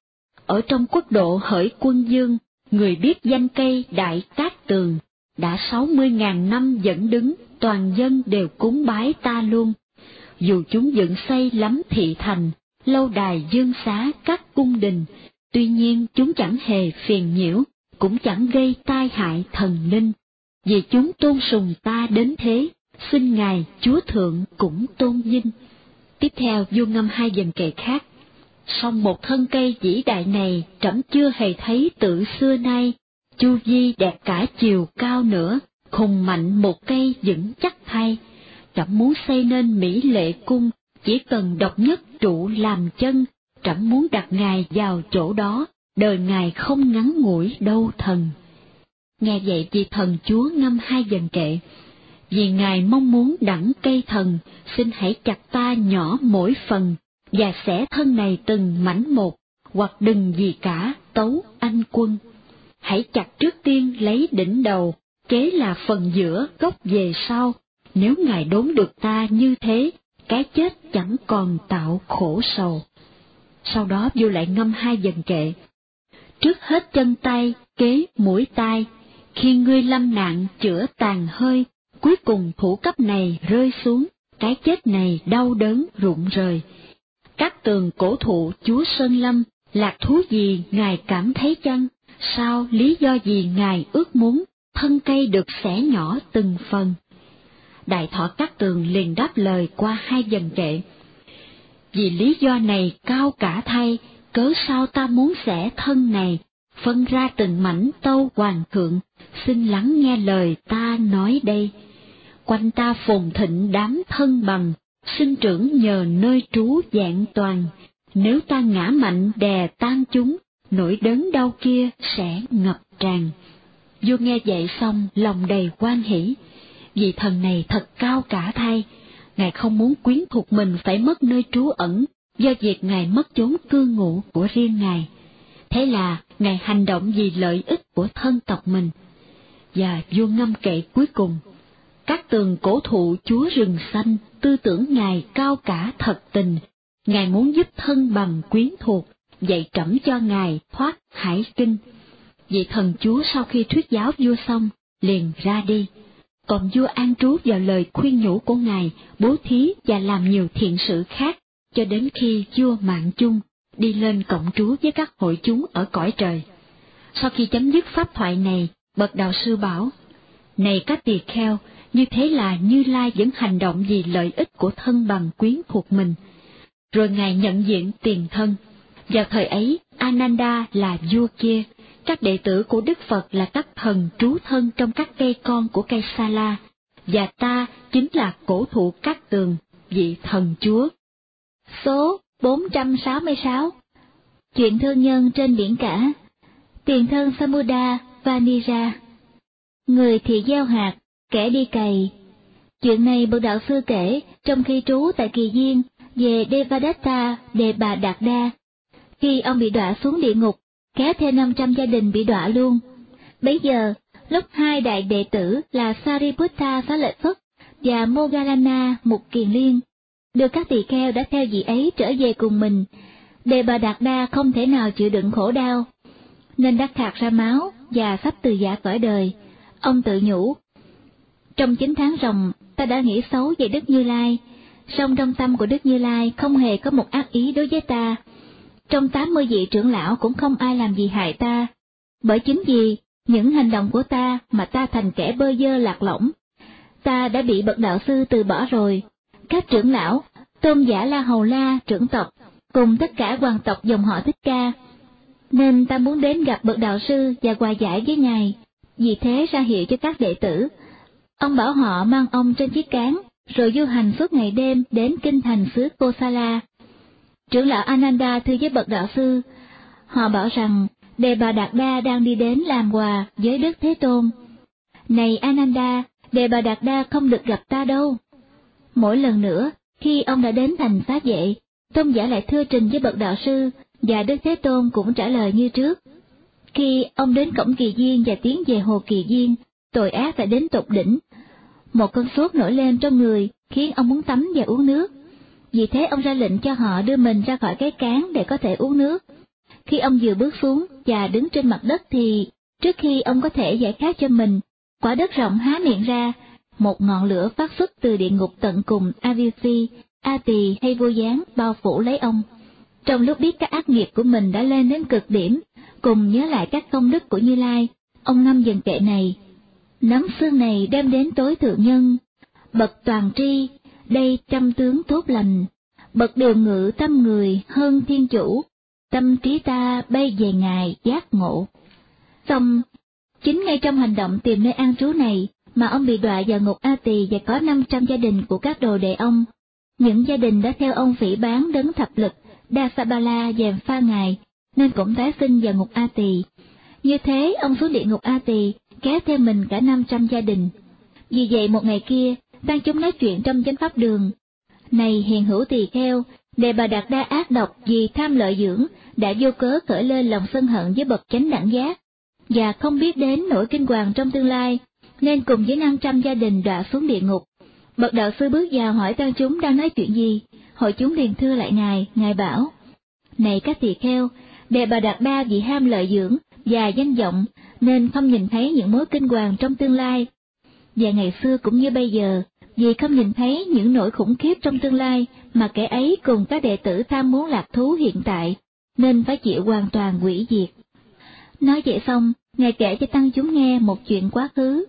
Speaker 1: ở trong quốc độ Hởi Quân Dương, người biết danh cây Đại Cát Tường, đã 60.000 năm vẫn đứng, toàn dân đều cúng bái ta luôn. Dù chúng dựng xây lắm thị thành, lâu đài dương xá các cung đình, tuy nhiên chúng chẳng hề phiền nhiễu, cũng chẳng gây tai hại thần linh. Vì chúng tôn sùng ta đến thế, xin ngài chúa thượng cũng tôn vinh. Tiếp theo vua ngâm 2 dần kệ khác: song một thân cây vĩ đại này trẫm chưa hề thấy từ xưa nay, chu vi đẹp cả chiều cao nữa, hùng mạnh một cây vững chắc thay. Trẫm muốn xây nên mỹ lệ cung, chỉ cần độc nhất trụ làm chân, trẫm muốn đặt ngài vào chỗ đó, đời ngài không ngắn ngủi đâu thần. Nghe vậy vị thần chúa ngâm 2 dần kệ: vì ngài mong muốn đẳng cây thần, xin hãy chặt ta nhỏ mỗi phần, và xẻ thân này từng mảnh một, hoặc đừng gì cả tấu anh quân. hãy chặt trước tiên lấy đỉnh đầu, kế là phần giữa gốc về sau. Nếu Ngài đốn được ta như thế, cái chết chẳng còn tạo khổ sầu. Sau đó vua lại ngâm 2 dần kệ. Trước hết chân tay, kế mũi tai, khi ngươi lâm nạn chữa tàn hơi, cuối cùng thủ cấp này rơi xuống, cái chết này đau đớn rụng rời. Các tường cổ thụ chúa Sơn Lâm, lạc thú gì Ngài cảm thấy chăng? Sao lý do gì Ngài ước muốn thân cây được xẻ nhỏ từng phần? Đại Thọ Cát Tường liền đáp lời qua 2 dần kệ. Vì lý do này cao cả thay, cớ sao ta muốn xẻ thân này, phân ra từng mảnh tâu hoàng thượng, xin lắng nghe lời ta nói đây. Quanh ta phồn thịnh đám thân bằng, sinh trưởng nhờ nơi trú vẹn toàn, nếu ta ngã mạnh đè tan chúng, nỗi đớn đau kia sẽ ngập tràn. Vua nghe vậy xong lòng đầy hoan hỷ, vì thần này thật cao cả thay, Ngài không muốn quyến thuộc mình phải mất nơi trú ẩn, do việc Ngài mất chốn cư ngụ của riêng Ngài. Thế là Ngài hành động vì lợi ích của thân tộc mình. Và vua ngâm kệ cuối cùng. Các tường cổ thụ chúa rừng xanh, tư tưởng Ngài cao cả thật tình, Ngài muốn giúp thân bằng quyến thuộc, dạy trẫm cho Ngài thoát hải kinh. Vị thần chúa sau khi thuyết giáo vua xong, liền ra đi. Còn vua an trú vào lời khuyên nhủ của Ngài, bố thí và làm nhiều thiện sự khác, cho đến khi vua Mạng Chung đi lên cộng trú với các hội chúng ở cõi trời. Sau khi chấm dứt pháp thoại này, bậc đạo sư bảo: Này các tỳ kheo, như thế là Như Lai vẫn hành động vì lợi ích của thân bằng quyến thuộc mình. Rồi Ngài nhận diện tiền thân. Vào thời ấy, Ananda là vua kia, các đệ tử của Đức Phật là các thần trú thân trong các cây con của cây Sa La, và ta chính là cổ thụ Cát Tường, vị thần chúa.
Speaker 2: Số 466. Chuyện thương nhân trên biển cả. Tiền thân Samudra Vanira. Người thì gieo hạt, kẻ đi cày. Chuyện này bậc đạo sư kể trong khi trú tại Kỳ Viên về Devadatta Đề Bà Đạt Đa. Khi ông bị đọa xuống địa ngục, kéo theo 500 gia đình bị đọa luôn. Bấy giờ, lúc 2 đại đệ tử là Sariputta Xá Lợi Phất và Moggallana Mục Kiền Liên được các tỳ kheo đã theo vị ấy trở về cùng mình, Đề Bà Đạt Đa không thể nào chịu đựng khổ đau, nên đã khạc ra máu và sắp từ giã cõi đời. Ông tự nhủ: trong 9 tháng ròng, ta đã nghĩ xấu về Đức Như Lai, song trong tâm của Đức Như Lai không hề có một ác ý đối với ta. Trong 80 vị trưởng lão cũng không ai làm gì hại ta, bởi chính vì những hành động của ta mà ta thành kẻ bơ vơ lạc lõng. Ta đã bị bậc đạo sư từ bỏ rồi. Các trưởng lão, Tôn giả La Hầu La trưởng tộc, cùng tất cả hoàng tộc dòng họ Thích Ca, nên ta muốn đến gặp bậc đạo sư và hòa giải với Ngài. Vì thế ra hiệu cho các đệ tử. Ông bảo họ mang ông trên chiếc cáng, rồi du hành suốt ngày đêm đến kinh thành xứ Kosala. Trưởng lão Ananda thưa với bậc đạo sư, họ bảo rằng Đề Bà Đạt Đa đang đi đến làm quà với Đức Thế Tôn. Này Ananda, Đề Bà Đạt Đa không được gặp ta đâu. Mỗi lần nữa, khi ông đã đến thành Xá Vệ, tôn giả lại thưa trình với bậc đạo sư, và Đức Thế Tôn cũng trả lời như trước. Khi ông đến cổng Kỳ Viên và tiến về hồ Kỳ Viên, tội ác đã đến tột đỉnh. Một cơn sốt nổi lên trong người, khiến ông muốn tắm và uống nước. Vì thế ông ra lệnh cho họ đưa mình ra khỏi cái cáng để có thể uống nước. Khi ông vừa bước xuống và đứng trên mặt đất thì, trước khi ông có thể giải khát cho mình, quả đất rộng há miệng ra, một ngọn lửa phát xuất từ địa ngục tận cùng Avilsi, A Tỳ hay Vô Gián bao phủ lấy ông. Trong lúc biết các ác nghiệp của mình đã lên đến cực điểm, cùng nhớ lại các công đức của Như Lai, ông ngâm dần kệ này: nắm xương này đem đến tối thượng nhân, bậc toàn tri, đây trăm tướng tốt lành, bậc điều ngự tâm người hơn thiên chủ, tâm trí ta bay về Ngài giác ngộ. Xong, chính ngay trong hành động tìm nơi an trú này mà ông bị đọa vào ngục A Tỳ và có 500 gia đình của các đồ đệ ông. Những gia đình đã theo ông phỉ báng đấng thập lực Dasabala gièm pha Ngài, nên cũng tái sinh vào ngục A Tỳ. Như thế ông xuống địa ngục A Tỳ kéo theo mình cả 500 gia đình. Vì vậy một ngày kia, đang chúng nói chuyện trong chánh pháp đường: này hiền hữu tỳ kheo, Đề Bà Đạt Đa ác độc vì tham lợi dưỡng đã vô cớ khởi lên lòng sân hận với bậc chánh đẳng giác. và không biết đến nỗi kinh hoàng trong tương lai, nên cùng với 500 gia đình đọa xuống địa ngục. Bậc đạo sư bước vào hỏi tăng chúng đang nói chuyện gì, hội chúng liền thưa lại Ngài bảo: Này các tỳ kheo, Đề Bà Đạt Đa vì ham lợi dưỡng và danh vọng nên không nhìn thấy những mối kinh hoàng trong tương lai, và ngày xưa cũng như bây giờ, vì không nhìn thấy những nỗi khủng khiếp trong tương lai mà kẻ ấy cùng các đệ tử tham muốn lạc thú hiện tại, nên phải chịu hoàn toàn hủy diệt. Nói vậy xong, Ngài kể cho tăng chúng nghe một chuyện quá khứ.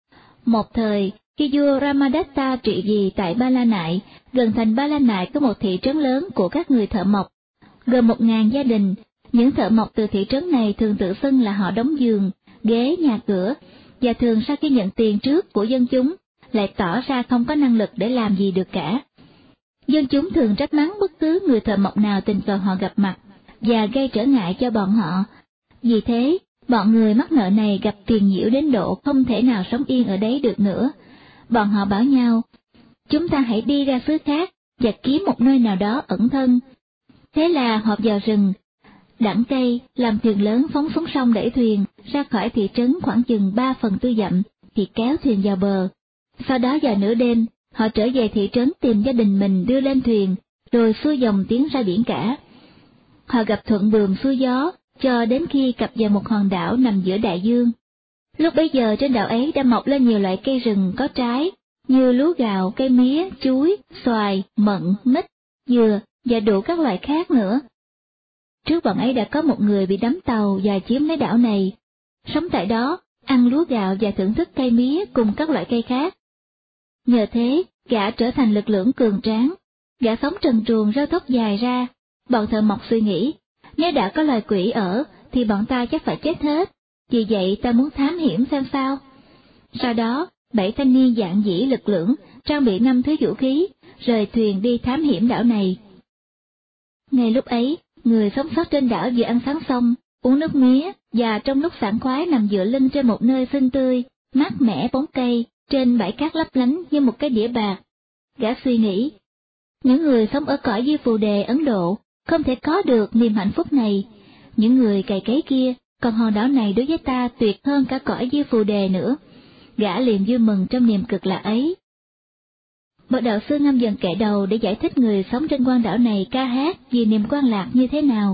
Speaker 2: Một thời, khi vua Ramadatta trị vì tại Ba La Nại, gần thành Ba La Nại có một thị trấn lớn của các người thợ mộc, gần 1000 gia đình. Những thợ mộc từ thị trấn này thường tự xưng là họ đóng giường, ghế, nhà cửa, và thường sau khi nhận tiền trước của dân chúng, lại tỏ ra không có năng lực để làm gì được cả. Dân chúng thường trách mắng bất cứ người thợ mộc nào tình cờ họ gặp mặt, và gây trở ngại cho bọn họ. Vì thế, bọn người mắc nợ này gặp phiền nhiễu đến độ không thể nào sống yên ở đấy được nữa. Bọn họ bảo nhau: Chúng ta hãy đi ra xứ khác và kiếm một nơi nào đó ẩn thân. Thế là họ vào rừng, đẵn cây, làm thuyền lớn phóng xuống sông đẩy thuyền ra khỏi thị trấn khoảng chừng 3/4 dặm, thì kéo thuyền vào bờ. Sau đó vào nửa đêm, họ trở về thị trấn tìm gia đình mình đưa lên thuyền, rồi xuôi dòng tiến ra biển cả. Họ gặp thuận buồm xuôi gió, cho đến khi cập vào một hòn đảo nằm giữa đại dương. Lúc bấy giờ trên đảo ấy đã mọc lên nhiều loại cây rừng có trái, như lúa gạo, cây mía, chuối, xoài, mận, mít, dừa và đủ các loại khác nữa. Trước bọn ấy đã có một người bị đắm tàu và chiếm lấy đảo này, sống tại đó, ăn lúa gạo và thưởng thức cây mía cùng các loại cây khác. Nhờ thế, gã trở thành lực lưỡng cường tráng, gã sống trần truồng râu tóc dài ra. Bọn thợ mộc suy nghĩ, nếu đã có loài quỷ ở, thì bọn ta chắc phải chết hết, vì vậy ta muốn thám hiểm xem sao. Sau đó, 7 thanh niên dạn dĩ lực lưỡng, trang bị 5 thứ vũ khí, rời thuyền đi thám hiểm đảo này. Ngay lúc ấy, người sống sót trên đảo vừa ăn sáng xong, uống nước mía, và trong lúc sảng khoái nằm dựa lưng trên một nơi xinh tươi, mát mẻ bóng cây, trên bãi cát lấp lánh như một cái đĩa bạc. Gã suy nghĩ, những người sống ở cõi Di Phù Đề Ấn Độ không thể có được niềm hạnh phúc này. Những người cày cấy kia, còn hòn đảo này đối với ta tuyệt hơn cả cõi Di Phù Đề nữa. Gã liền vui mừng trong niềm cực lạc ấy. Bậc đạo sư ngâm dần kệ đầu để giải thích người sống trên quan đảo này ca hát vì niềm quan lạc như thế nào.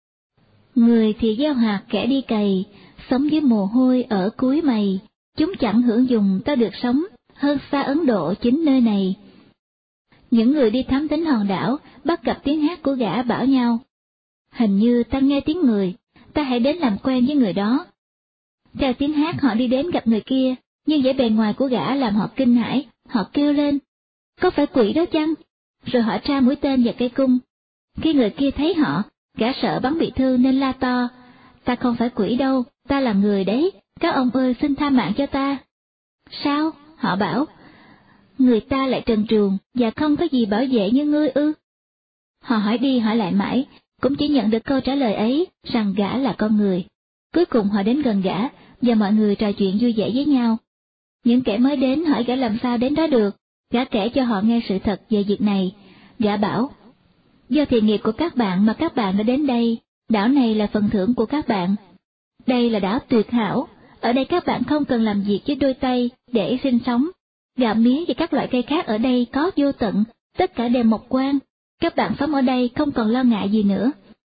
Speaker 2: Người thì gieo hạt kẻ đi cày, sống với mồ hôi ở cuối mày, chúng chẳng hưởng dùng ta được sống, hơn xa Ấn Độ chính nơi này. Những người đi thám thính hòn đảo bắt gặp tiếng hát của gã bảo nhau: Hình như ta nghe tiếng người, ta hãy đến làm quen với người đó. Theo tiếng hát họ đi đến gặp người kia, nhưng vẻ bề ngoài của gã làm họ kinh hãi, họ kêu lên: Có phải quỷ đó chăng? Rồi họ tra mũi tên vào cây cung. Khi người kia thấy họ, gã sợ bắn bị thương nên la to: Ta không phải quỷ đâu, ta là người đấy, các ông ơi xin tha mạng cho ta. Sao? Họ bảo. Người ta lại trần truồng và không có gì bảo vệ như ngươi ư? Họ hỏi đi hỏi lại mãi, cũng chỉ nhận được câu trả lời ấy, rằng gã là con người. Cuối cùng họ đến gần gã, và mọi người trò chuyện vui vẻ với nhau. Những kẻ mới đến hỏi gã làm sao đến đó được, gã kể cho họ nghe sự thật về việc này. Gã bảo, do thiện nghiệp của các bạn mà các bạn đã đến đây, đảo này là phần thưởng của các bạn. Đây là đảo tuyệt hảo, ở đây các bạn không cần làm việc với đôi tay để sinh sống. Gạo mía và các loại cây khác ở đây có vô tận, tất cả đều mọc quang, các bạn sống ở đây không còn lo ngại gì nữa.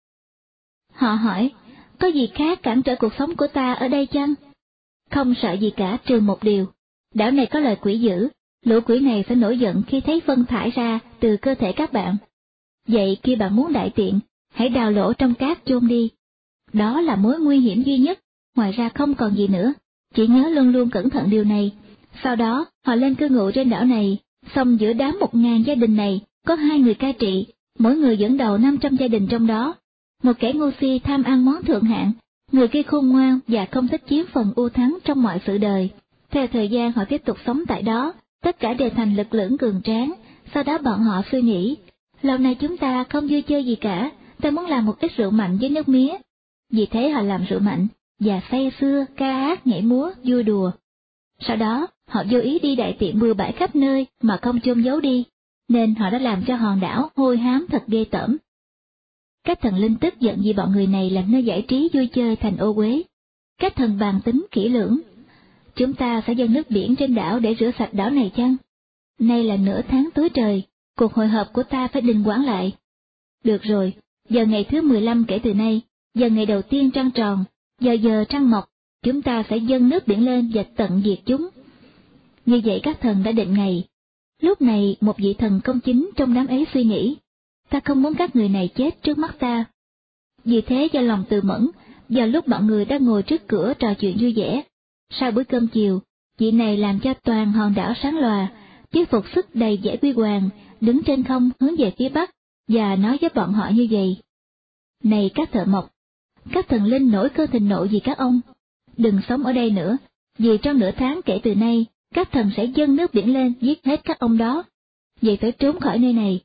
Speaker 2: Họ hỏi, có gì khác cản trở cuộc sống của ta ở đây chăng? Không sợ gì cả trừ một điều, đảo này có loài quỷ dữ, lũ quỷ này sẽ nổi giận khi thấy phân thải ra từ cơ thể các bạn. Vậy khi bạn muốn đại tiện, hãy đào lỗ trong cát chôn đi. Đó là mối nguy hiểm duy nhất, ngoài ra không còn gì nữa, chỉ nhớ luôn luôn cẩn thận điều này. Sau đó, họ lên cư ngụ trên đảo này, xong giữa đám 1000 gia đình này, có 2 người cai trị, mỗi người dẫn đầu 500 gia đình trong đó. Một kẻ ngu si tham ăn món thượng hạng, người kia khôn ngoan và không thích chiếm phần ưu thắng trong mọi sự đời. Theo thời gian họ tiếp tục sống tại đó, tất cả đều thành lực lưỡng cường tráng. Sau đó bọn họ suy nghĩ, lâu nay chúng ta không vui chơi gì cả, ta muốn làm một ít rượu mạnh với nước mía. Vì thế họ làm rượu mạnh, và say sưa, ca hát, nhảy múa, vui đùa. Sau đó, họ vô ý đi đại tiện bừa bãi khắp nơi mà không chôn giấu đi, nên họ đã làm cho hòn đảo hôi hám thật ghê tởm. Các thần linh tức giận vì bọn người này làm nơi giải trí vui chơi thành ô uế. Các thần bàn tính kỹ lưỡng. Chúng ta phải dâng nước biển trên đảo để rửa sạch đảo này chăng? Nay là nửa tháng tối trời, cuộc hội họp của ta phải đình hoãn lại. Được rồi, giờ ngày thứ 15 kể từ nay, giờ ngày đầu tiên trăng tròn, giờ trăng mọc, chúng ta phải dâng nước biển lên và tận diệt chúng. Như vậy các thần đã định ngày. Lúc này một vị thần công chính trong đám ấy suy nghĩ, ta không muốn các người này chết trước mắt ta. Vì thế do lòng từ mẫn, vào lúc mọi người đang ngồi trước cửa trò chuyện vui vẻ, sau bữa cơm chiều, vị này làm cho toàn hòn đảo sáng lòa, chiếc phục sức đầy vẻ huy hoàng, đứng trên không hướng về phía bắc, và nói với bọn họ như vậy. Này các thợ mộc, các thần linh nổi cơn thịnh nộ vì các ông. Đừng sống ở đây nữa, vì trong nửa tháng kể từ nay, các thần sẽ dâng nước biển lên giết hết các ông đó. Vậy phải trốn khỏi nơi này.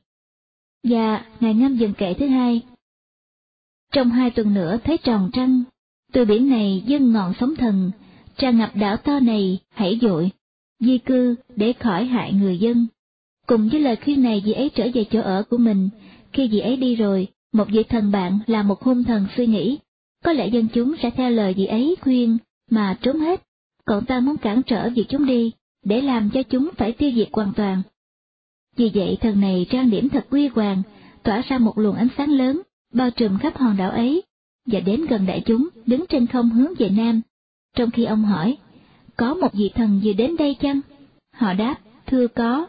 Speaker 2: Và ngày Ngâm Dần kệ thứ hai. Trong 2 tuần nữa thấy tròn trăng, từ biển này dâng ngọn sóng thần, tràn ngập đảo to này, hãy dội, di cư để khỏi hại người dân. Cùng với lời khuyên này vị ấy trở về chỗ ở của mình. Khi vị ấy đi rồi, một vị thần bạn là một hung thần suy nghĩ, có lẽ dân chúng sẽ theo lời vị ấy khuyên mà trốn hết, còn ta muốn cản trở việc chúng đi, để làm cho chúng phải tiêu diệt hoàn toàn. Vì vậy thần này trang điểm thật huy hoàng, tỏa ra một luồng ánh sáng lớn, bao trùm khắp hòn đảo ấy, và đến gần đại chúng, đứng trên không hướng về nam. Trong khi ông hỏi, có một vị thần vừa đến đây chăng? Họ đáp, thưa có.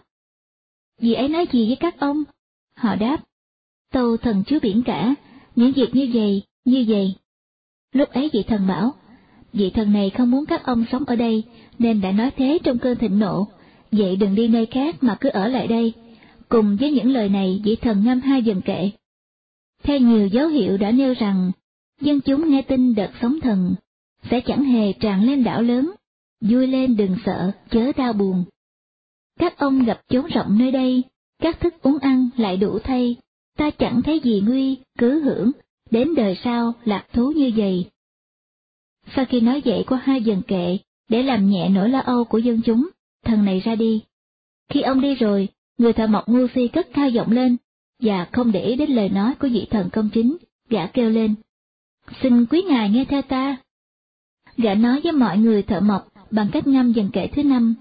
Speaker 2: Vị ấy nói gì với các ông? Họ đáp, tâu thần chúa biển cả, những việc như vậy. Lúc ấy vị thần bảo, vị thần này không muốn các ông sống ở đây, nên đã nói thế trong cơn thịnh nộ, vậy đừng đi nơi khác mà cứ ở lại đây. Cùng với những lời này, vị thần ngâm 2 dần kệ. Theo nhiều dấu hiệu đã nêu rằng, dân chúng nghe tin đợt sóng thần sẽ chẳng hề tràn lên đảo lớn, vui lên đừng sợ, chớ đau buồn. Các ông gặp chốn rộng nơi đây, các thức uống ăn lại đủ thay, ta chẳng thấy gì nguy, cứ hưởng, đến đời sau lạc thú như vậy. Sau khi nói vậy qua 2 dần kệ, để làm nhẹ nỗi lo âu của dân chúng, thần này ra đi. Khi ông đi rồi, người thợ mộc ngu si cất cao giọng lên, và không để ý đến lời nói của vị thần công chính, gã kêu lên, xin quý ngài nghe theo ta. Gã nói với mọi người thợ mộc bằng cách ngâm dần kệ thứ 5.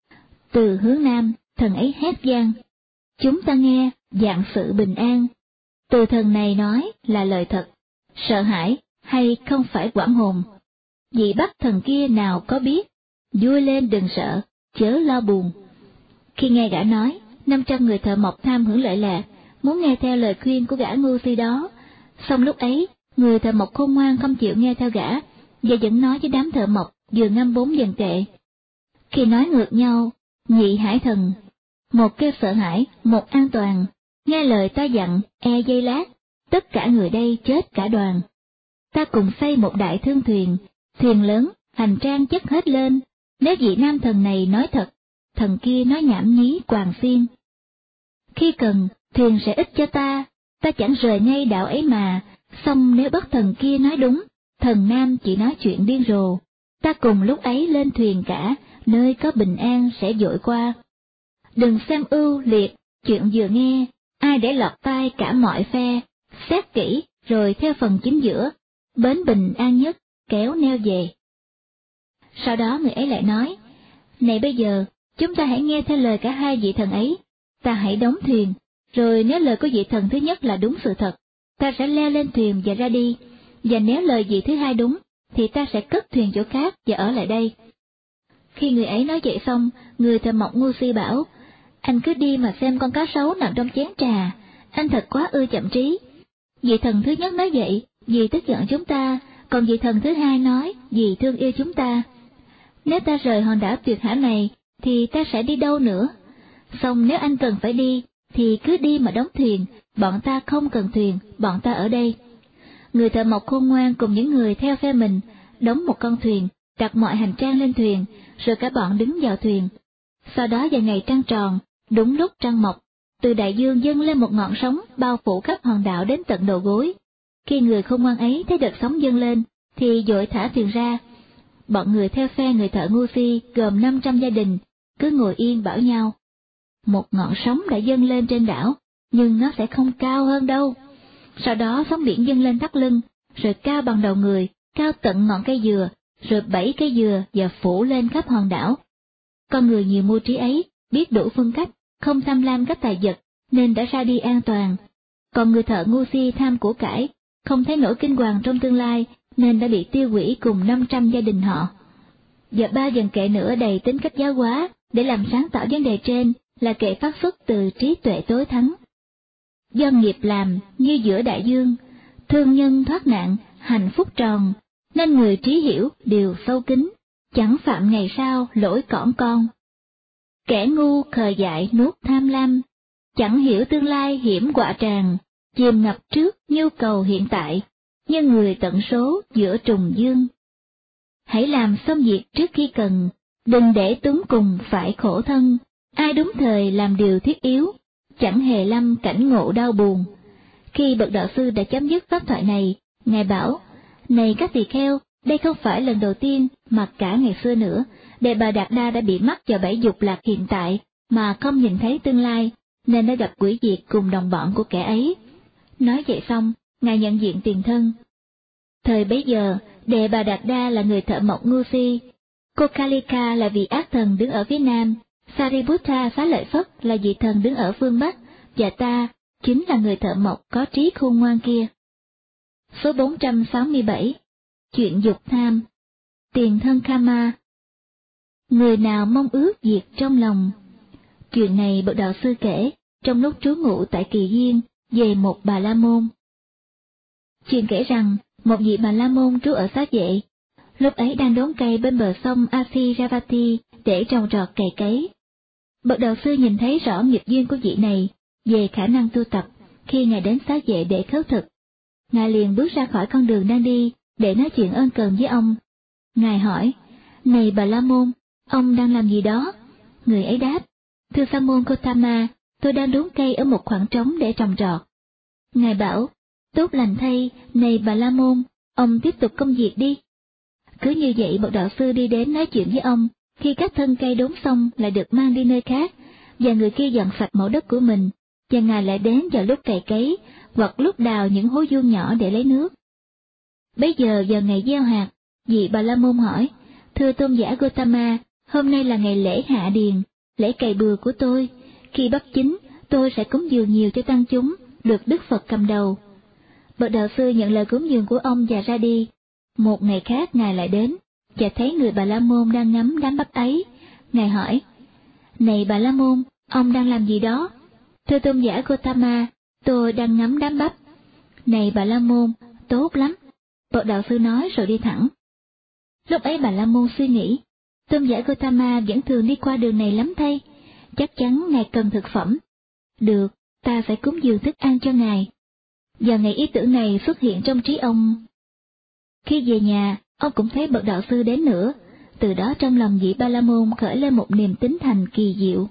Speaker 2: Từ hướng nam, thần ấy hét vang, chúng ta nghe, dạng sự bình an. Từ thần này nói là lời thật, sợ hãi hay không phải quảng hồn. Vị bắt thần kia nào có biết, vui lên đừng sợ, chớ lo buồn. Khi nghe gã nói, 500 người thợ mộc tham hưởng lợi lạc, muốn nghe theo lời khuyên của gã ngu si đó. Song lúc ấy, người thợ mộc khôn ngoan không chịu nghe theo gã, và vẫn nói với đám thợ mộc vừa ngâm 4 dần kệ. Khi nói ngược nhau, nhị hải thần, một kêu sợ hãi, một an toàn, nghe lời ta dặn, giây lát, tất cả người đây chết cả đoàn. Ta cùng xây một đại thương thuyền, thuyền lớn, hành trang chất hết lên, nếu vị nam thần này nói thật, thần kia nói nhảm nhí quàng xiên. Khi cần, thuyền sẽ ích cho ta chẳng rời ngay đảo ấy mà, song nếu bắt thần kia nói đúng, thần nam chỉ nói chuyện điên rồ, ta cùng lúc ấy lên thuyền cả, nơi có bình an sẽ dội qua. Đừng xem ưu liệt, chuyện vừa nghe, ai để lọt tai cả mọi phe, xét kỹ, rồi theo phần chính giữa, bến bình an nhất, kéo neo về. Sau đó người ấy lại nói, này bây giờ, chúng ta hãy nghe theo lời cả 2 vị thần ấy, ta hãy đóng thuyền, rồi nếu lời của vị thần thứ nhất là đúng sự thật, ta sẽ leo lên thuyền và ra đi, và nếu lời vị thứ 2 đúng, thì ta sẽ cất thuyền chỗ khác và ở lại đây. Khi người ấy nói vậy xong, người thợ mộc ngu si bảo, anh cứ đi mà xem con cá sấu nằm trong chén trà, anh thật quá ư chậm trí. Vị thần thứ nhất nói vậy, vì tức giận chúng ta, còn vị thần thứ 2 nói, vì thương yêu chúng ta. Nếu ta rời hòn đảo tuyệt hảo này, thì ta sẽ đi đâu nữa? Xong nếu anh cần phải đi, thì cứ đi mà đóng thuyền, bọn ta không cần thuyền, bọn ta ở đây. Người thợ mộc khôn ngoan cùng những người theo phe mình, đóng một con thuyền, đặt mọi hành trang lên thuyền, rồi cả bọn đứng vào thuyền. Sau đó vào ngày trăng tròn, đúng lúc trăng mọc, từ đại dương dâng lên một ngọn sóng bao phủ khắp hòn đảo đến tận đầu gối. Khi người khôn ngoan ấy thấy đợt sóng dâng lên, thì vội thả thuyền ra. Bọn người theo phe người thợ ngu si gồm 500 gia đình, cứ ngồi yên bảo nhau. Một ngọn sóng đã dâng lên trên đảo, nhưng nó sẽ không cao hơn đâu. Sau đó sóng biển dâng lên thắt lưng, rồi cao bằng đầu người, cao tận ngọn cây dừa, rồi 7 cây dừa và phủ lên khắp hòn đảo. Con người nhiều mưu trí ấy biết đủ phương cách, không tham lam các tài vật, nên đã ra đi an toàn. Còn người thợ ngu si tham của cải, không thấy nổi kinh hoàng trong tương lai, nên đã bị tiêu hủy cùng 500 gia đình họ. Và 3 dần kệ nữa đầy tính cách giáo hóa, để làm sáng tỏ vấn đề trên, là kệ phát xuất từ trí tuệ tối thắng. Do nghiệp làm như giữa đại dương, thương nhân thoát nạn, hạnh phúc tròn, nên người trí hiểu đều sâu kín, chẳng phạm ngày sau lỗi cỏn con. Kẻ ngu khờ dại nuốt tham lam, chẳng hiểu tương lai hiểm họa tràn, chìm ngập trước nhu cầu hiện tại, như người tận số giữa trùng dương. Hãy làm xong việc trước khi cần, đừng để túng cùng phải khổ thân, ai đúng thời làm điều thiết yếu, chẳng hề lâm cảnh ngộ đau buồn. Khi bậc đạo sư đã chấm dứt pháp thoại này, Ngài bảo, này các tỳ kheo, đây không phải lần đầu tiên mà cả ngày xưa nữa, Đề Bà Đạt Đa đã bị mắc vào bẫy dục lạc hiện tại mà không nhìn thấy tương lai, nên đã gặp quỷ diệt cùng đồng bọn của kẻ ấy. Nói vậy xong, Ngài nhận diện tiền thân. Thời bấy giờ, Đề Bà Đạt Đa là người thợ mộc ngu si, cô Kalika là vị ác thần đứng ở phía nam, Sariputta Xá Lợi Phất là vị thần đứng ở phương bắc, và ta chính là người thợ mộc có trí khôn ngoan kia. Số 467. Chuyện dục tham. Tiền thân Kama. Người nào mong ước diệt trong lòng. Chuyện này bậc đạo sư kể trong lúc trú ngụ tại Kỳ Duyên về một Bà La Môn. Chuyện kể rằng một vị Bà La Môn trú ở Xá Vệ, lúc ấy đang đốn cây bên bờ sông Asiravati để trồng trọt cày cấy. Bậc đạo sư nhìn thấy rõ nghiệp duyên của vị này về khả năng tu tập khi Ngài đến Xá Vệ để khất thực. Ngài liền bước ra khỏi con đường đang đi để nói chuyện ân cần với ông. Ngài hỏi, này Bà La Môn, ông đang làm gì đó? Người ấy đáp, thưa Sa môn Gotama, tôi đang đốn cây ở một khoảng trống để trồng trọt. Ngài bảo, tốt lành thay, này Bà La Môn, ông tiếp tục công việc đi. Cứ như vậy bậc đạo sư đi đến nói chuyện với ông, khi các thân cây đốn xong lại được mang đi nơi khác, và người kia dọn sạch mẫu đất của mình, và Ngài lại đến vào lúc cày cấy, hoặc lúc đào những hố vuông nhỏ để lấy nước. Bấy giờ vào ngày gieo hạt, vị Bà La Môn hỏi, thưa tôn giả Gotama, hôm nay là ngày lễ hạ điền, lễ cày bừa của tôi, khi bắp chín, tôi sẽ cúng dường nhiều cho tăng chúng, được Đức Phật cầm đầu. Bậc đạo sư nhận lời cúng dường của ông và ra đi. Một ngày khác Ngài lại đến, và thấy người Bà La Môn đang ngắm đám bắp ấy. Ngài hỏi, này Bà La Môn, ông đang làm gì đó? Thưa tôn giả Gotama, tôi đang ngắm đám bắp. Này Bà La Môn, tốt lắm. Bậc đạo sư nói rồi đi thẳng. Lúc ấy Bà La Môn suy nghĩ, tôn giả Gotama vẫn thường đi qua đường này lắm thay, chắc chắn Ngài cần thực phẩm. Được, ta phải cúng dường thức ăn cho Ngài. Và ngày ý tưởng này xuất hiện trong trí ông. Khi về nhà, ông cũng thấy bậc đạo sư đến nữa, từ đó trong lòng vị Ba La Môn khởi lên một niềm tín thành kỳ diệu.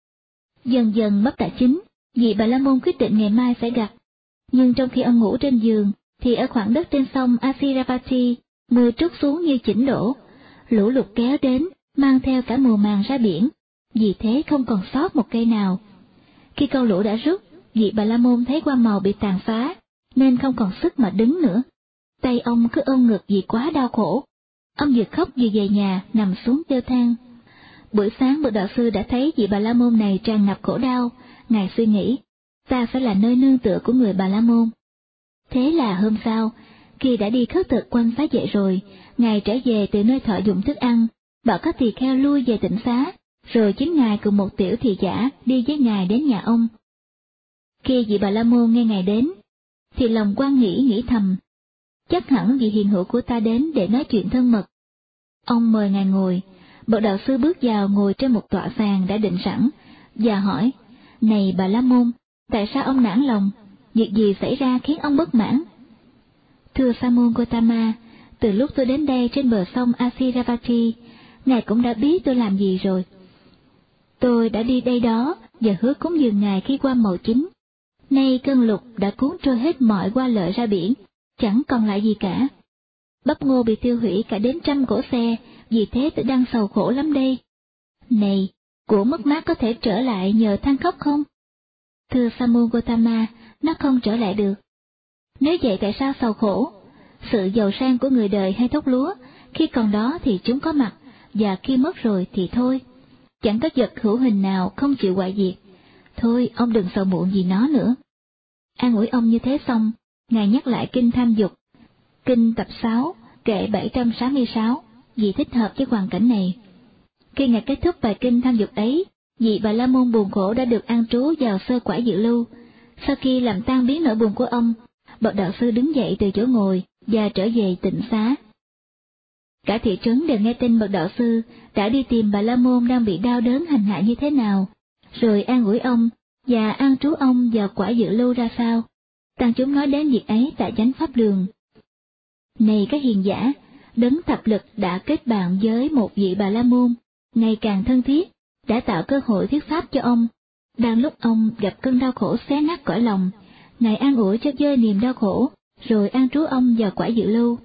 Speaker 2: Dần dần bắp đã chín, vị Bà La Môn quyết định ngày mai sẽ gặp. Nhưng trong khi ông ngủ trên giường, thì ở khoảng đất trên sông Asiravati, mưa trút xuống như chỉnh đổ, lũ lụt kéo đến, mang theo cả mùa màng ra biển, vì thế không còn sót một cây nào. Khi câu lũ đã rút, vị Bà La Môn thấy hoa màu bị tàn phá, nên không còn sức mà đứng nữa. Tay ông cứ ôm ngực vì quá đau khổ. Ông vừa khóc vừa về nhà, nằm xuống kêu than. Buổi sáng bậc đạo sư đã thấy vị Bà La Môn này tràn ngập khổ đau. Ngài suy nghĩ, ta phải là nơi nương tựa của người Bà La Môn. Thế là hôm sau, khi đã đi khất thực quanh Xá Vệ rồi, Ngài trở về từ nơi thọ dụng thức ăn, bảo các tỳ kheo lui về tịnh xá, rồi chính Ngài cùng một tiểu thị giả đi với Ngài đến nhà ông. Khi vị Bà La Môn nghe Ngài đến, thì lòng quan nghĩ thầm, chắc hẳn vị hiền hữu của ta đến để nói chuyện thân mật. Ông mời Ngài ngồi, bậc đạo sư bước vào ngồi trên một tọa sàn đã định sẵn, và hỏi, này Bà La Môn, tại sao ông nản lòng, việc gì xảy ra khiến ông bất mãn? Thưa Sa môn Gotama, từ lúc tôi đến đây trên bờ sông Asiravati, Ngài cũng đã biết tôi làm gì rồi. Tôi đã đi đây đó và hứa cúng dường Ngài khi qua màu chín. Nay cơn lụt đã cuốn trôi hết mọi hoa lợi ra biển, chẳng còn lại gì cả. Bắp ngô bị tiêu hủy cả đến 100 cỗ xe, vì thế tôi đang sầu khổ lắm đây. Này, của mất mát có thể trở lại nhờ than khóc không? Thưa Sa môn Gotama, nó không trở lại được. Nếu vậy tại sao sầu khổ? Sự giàu sang của người đời hay thóc lúa, khi còn đó thì chúng có mặt, và khi mất rồi thì thôi. Chẳng có vật hữu hình nào không chịu hoại diệt. Thôi, ông đừng sầu muộn vì nó nữa. An ủi ông như thế xong, Ngài nhắc lại kinh Tham Dục, kinh tập 6, kệ 766, vì thích hợp với hoàn cảnh này. Khi Ngài kết thúc bài kinh Tham Dục ấy, vị Bà La Môn buồn khổ đã được an trú vào sơ quả dự lưu. Sau khi làm tan biến nỗi buồn của ông, bậc đạo sư đứng dậy từ chỗ ngồi và trở về tịnh xá. Cả thị trấn đều nghe tin bậc đạo sư đã đi tìm Bà La Môn đang bị đau đớn hành hạ như thế nào, rồi an ủi ông và an trú ông vào quả dự lưu ra sao. Tăng chúng nói đến việc ấy tại chánh pháp đường. Này các hiền giả, đấng thập lực đã kết bạn với một vị Bà La Môn, ngày càng thân thiết, đã tạo cơ hội thuyết pháp cho ông. Đang lúc ông gặp cơn đau khổ xé nát cõi lòng, Ngài an ủi cho vơi niềm đau khổ, rồi an trú ông vào quả dự lưu.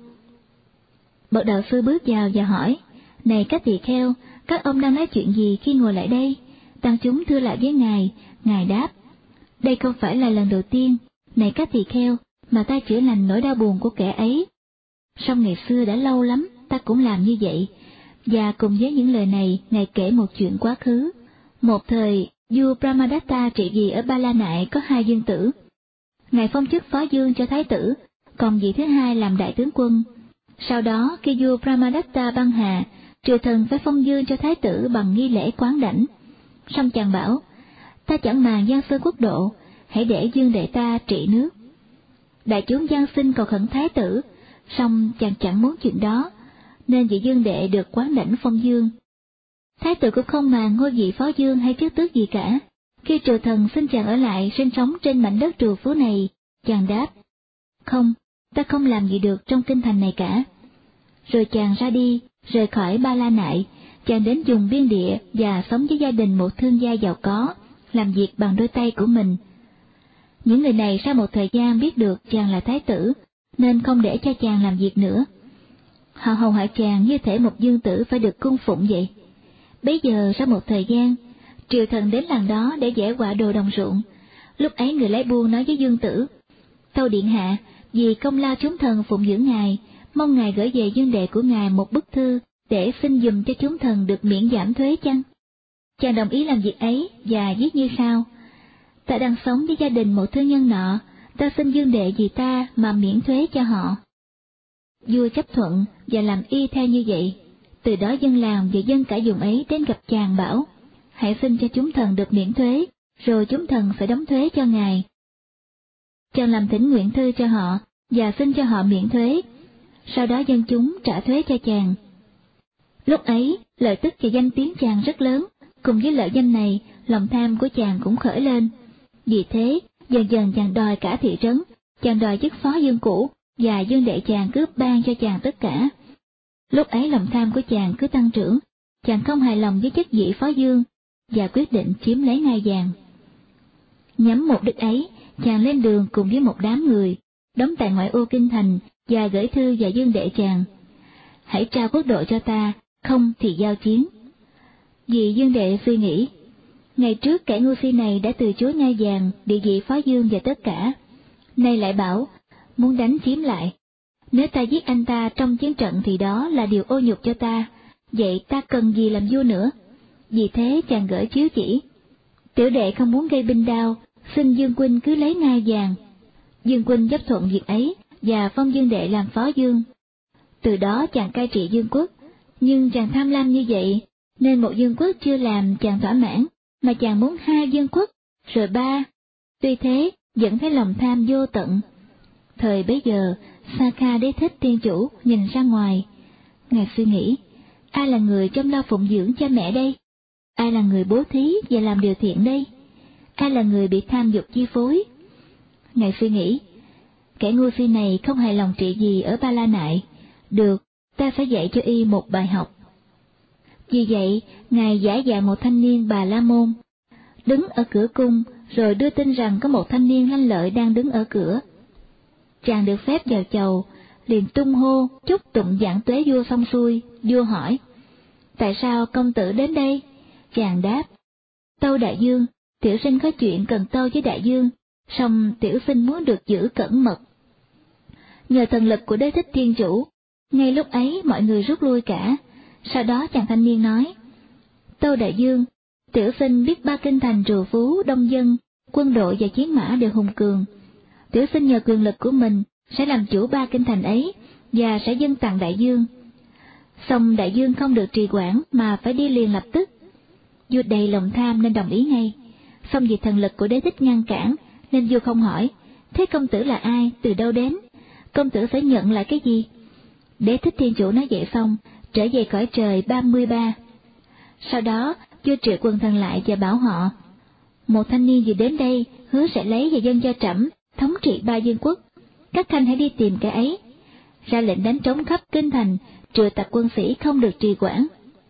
Speaker 2: Bậc đạo sư bước vào và hỏi, này các tỳ kheo, các ông đang nói chuyện gì khi ngồi lại đây? Tăng chúng thưa lại với Ngài. Ngài đáp, đây không phải là lần đầu tiên, này các tỳ kheo, mà ta chữa lành nỗi đau buồn của kẻ ấy. Song ngày xưa đã lâu lắm, ta cũng làm như vậy. Và cùng với những lời này, Ngài kể một chuyện quá khứ. Một thời, vua Brahmadatta trị vì ở Ba La Nại có 2 dương tử. Ngài phong chức phó dương cho thái tử, còn vị thứ hai làm đại tướng quân. Sau đó, khi vua Brahmadatta băng hà, triều thần phải phong dương cho thái tử bằng nghi lễ quán đảnh. Song chàng bảo, ta chẳng màng giang sơn quốc độ, hãy để dương đệ ta trị nước. Đại chúng giang xin cầu khẩn thái tử, song chàng chẳng muốn chuyện đó, nên vị dương đệ được quán đảnh phong dương. Thái tử cũng không màng ngôi vị phó dương hay chức tước gì cả. Khi triều thần xin chàng ở lại sinh sống trên mảnh đất trù phú này, chàng đáp, không, ta không làm gì được trong kinh thành này cả. Rồi chàng ra đi, rời khỏi Ba La Nại, chàng đến vùng biên địa và sống với gia đình một thương gia giàu có, làm việc bằng đôi tay của mình. Những người này sau một thời gian biết được chàng là thái tử, nên không để cho chàng làm việc nữa. Họ hầu hạ chàng như thể một dương tử phải được cung phụng vậy. Bấy giờ sau một thời gian, triều thần đến làng đó để giẻ quả đồ đồng ruộng. Lúc ấy người lái buôn nói với dương tử, tâu điện hạ, vì công lao chúng thần phụng dưỡng ngài, mong ngài gửi về dương đệ của ngài một bức thư để xin dùm cho chúng thần được miễn giảm thuế chăng? Chàng đồng ý làm việc ấy và viết như sau: ta đang sống với gia đình một thương nhân nọ, ta xin dương đệ vì ta mà miễn thuế cho họ. Vua chấp thuận và làm y theo như vậy. Từ đó dân làng và dân cả vùng ấy đến gặp chàng bảo, hãy xin cho chúng thần được miễn thuế, rồi chúng thần phải đóng thuế cho ngài. Chàng làm thỉnh nguyện thư cho họ và xin cho họ miễn thuế. Sau đó dân chúng trả thuế cho chàng. Lúc ấy, lợi tức và danh tiếng chàng rất lớn, cùng với lợi danh này, lòng tham của chàng cũng khởi lên. Vì thế, dần dần chàng đòi cả thị trấn, chàng đòi chức phó dương cũ, và dương đệ chàng cứ ban cho chàng tất cả. Lúc ấy lòng tham của chàng cứ tăng trưởng, chàng không hài lòng với chức vị phó dương, và quyết định chiếm lấy ngai vàng. Nhắm mục đích ấy, chàng lên đường cùng với một đám người, đóng tại ngoại ô kinh thành, và gửi thư và dương đệ chàng: hãy trao quốc độ cho ta, không thì giao chiến. Vì dương đệ suy nghĩ, ngày trước kẻ ngu si này đã từ chối ngai vàng, địa vị phó dương và tất cả, nay lại bảo muốn đánh chiếm lại. Nếu ta giết anh ta trong chiến trận thì đó là điều ô nhục cho ta, vậy ta cần gì làm vua nữa? Vì thế chàng gửi chiếu chỉ: tiểu đệ không muốn gây binh đao, xin Dương huynh cứ lấy ngai vàng. Dương huynh chấp thuận việc ấy và phong Dương đệ làm phó dương. Từ đó chàng cai trị Dương quốc, nhưng chàng tham lam như vậy, nên một Dương quốc chưa làm chàng thỏa mãn, mà chàng muốn 2 Dương quốc, rồi 3. Tuy thế, vẫn thấy lòng tham vô tận. Thời bấy giờ, Sakha Đế Thích Tiên Chủ nhìn ra ngoài. Ngài suy nghĩ, ai là người chăm lo phụng dưỡng cha mẹ đây? Ai là người bố thí và làm điều thiện đây? Ai là người bị tham dục chi phối? Ngài suy nghĩ, kẻ ngu si này không hài lòng trị gì ở Ba La Nại. Được, ta phải dạy cho y một bài học. Vì vậy, Ngài giả dạng một thanh niên Bà La Môn, đứng ở cửa cung, rồi đưa tin rằng có một thanh niên lanh lợi đang đứng ở cửa. Chàng được phép vào chầu, liền tung hô chúc tụng giảng tuế vua xong xuôi. Vua hỏi, tại sao công tử đến đây? Chàng đáp, tâu đại dương, tiểu sinh có chuyện cần tâu với đại dương, song tiểu sinh muốn được giữ cẩn mật. Nhờ thần lực của Đế Thích Thiên Chủ, Ngay lúc ấy mọi người rút lui cả. Sau đó chàng thanh niên nói: Tâu đại dương, tiểu sinh biết ba kinh thành trù phú, đông dân, quân đội và chiến mã đều hùng cường. Tiểu sinh nhờ quyền lực của mình sẽ làm chủ ba kinh thành ấy và sẽ dâng tặng đại dương. Song đại dương không được trì hoãn mà phải đi liền lập tức. Vua đầy lòng tham nên đồng ý ngay. Song vì thần lực của đế thích ngăn cản nên vua không hỏi: thế công tử là ai, từ đâu đến, công tử phải nhận lại cái gì? Đế thích thiên chủ nói vậy xong trở về cõi trời 33. Sau đó vua triệu quần thần lại và bảo họ: một thanh niên vừa đến đây hứa sẽ lấy và dâng cho trẫm thống trị 3 vương quốc, các khanh hãy đi tìm kẻ ấy, ra lệnh đánh trống khắp kinh thành, triệu tập quân sĩ không được trì hoãn,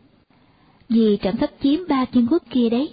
Speaker 2: vì trẫm sắp chiếm 3 vương quốc kia đấy.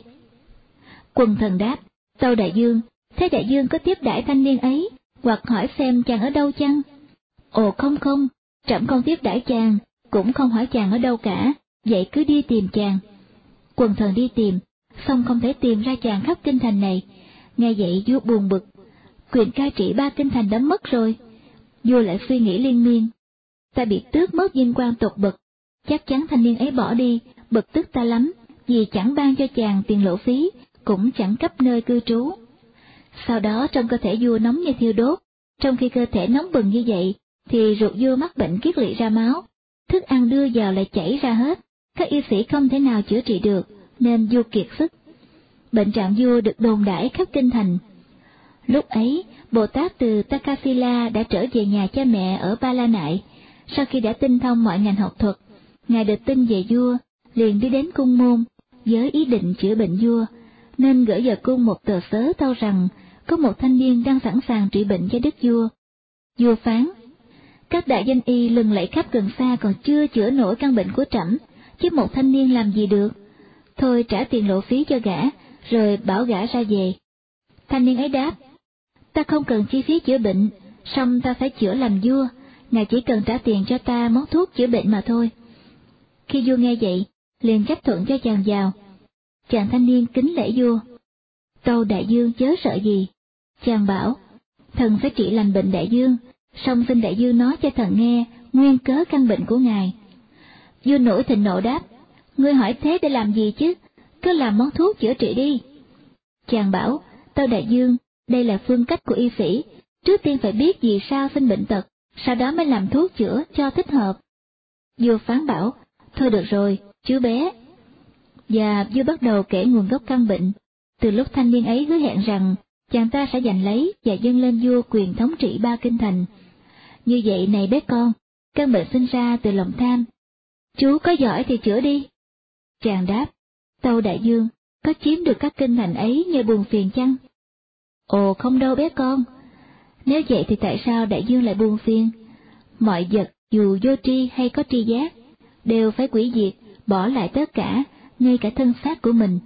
Speaker 2: Quần thần đáp: tâu đại dương, thế đại dương có tiếp đãi thanh niên ấy, hoặc hỏi xem chàng ở đâu chăng? Ồ không, trẫm không tiếp đãi chàng, cũng không hỏi chàng ở đâu cả, vậy cứ đi tìm chàng. Quần thần đi tìm, xong không thể tìm ra chàng khắp kinh thành này. Nghe vậy vua buồn bực, quyền cai trị 3 kinh thành đã mất rồi. Vua lại suy nghĩ liên miên: ta bị tước mất vinh quang tột bậc, chắc chắn thanh niên ấy bỏ đi, bực tức ta lắm, vì chẳng ban cho chàng tiền lộ phí, cũng chẳng cấp nơi cư trú. Sau đó trong cơ thể vua nóng như thiêu đốt, trong khi cơ thể nóng bừng như vậy, thì ruột vua mắc bệnh kiết lỵ ra máu, thức ăn đưa vào lại chảy ra hết, các y sĩ không thể nào chữa trị được, nên vua kiệt sức. Bệnh trạng vua được đồn đãi khắp kinh thành. Lúc ấy, Bồ Tát từ Takasila đã trở về nhà cha mẹ ở Ba La Nại. Sau khi đã tinh thông mọi ngành học thuật, ngài được tin về vua, liền đi đến cung môn với ý định chữa bệnh vua, nên gửi vào cung một tờ sớ tâu rằng có một thanh niên đang sẵn sàng trị bệnh cho đức vua. Vua phán: các đại danh y lừng lẫy khắp gần xa còn chưa chữa nổi căn bệnh của trẫm, chứ một thanh niên làm gì được. Thôi trả tiền lộ phí cho gã, rồi bảo gã ra về. Thanh niên ấy đáp: ta không cần chi phí chữa bệnh, song ta phải chữa làm vua, ngài chỉ cần trả tiền cho ta món thuốc chữa bệnh mà thôi. Khi vua nghe vậy, liền chấp thuận cho chàng vào. Chàng thanh niên kính lễ vua: tâu đại dương chớ sợ gì. Chàng bảo: thần phải trị lành bệnh đại dương, song xin đại dương nói cho thần nghe nguyên cớ căn bệnh của ngài. Vua nổi thịnh nộ đáp: ngươi hỏi thế để làm gì chứ, cứ làm món thuốc chữa trị đi. Chàng bảo: tâu đại dương, đây là phương cách của y sĩ, trước tiên phải biết vì sao sinh bệnh tật, sau đó mới làm thuốc chữa cho thích hợp. Vua phán bảo: thôi được rồi, chú bé. Và vua bắt đầu kể nguồn gốc căn bệnh, từ lúc thanh niên ấy hứa hẹn rằng chàng ta sẽ giành lấy và dâng lên vua quyền thống trị 3 kinh thành. Như vậy này bé con, căn bệnh sinh ra từ lòng tham, chú có giỏi thì chữa đi. Chàng đáp: tâu đại dương, có chiếm được các kinh thành ấy nhờ buồn phiền chăng? Ồ không đâu bé con. Nếu vậy thì tại sao đại dương lại buồn phiền? Mọi vật dù vô tri hay có tri giác, đều phải hủy diệt, bỏ lại tất cả, ngay cả thân xác của mình.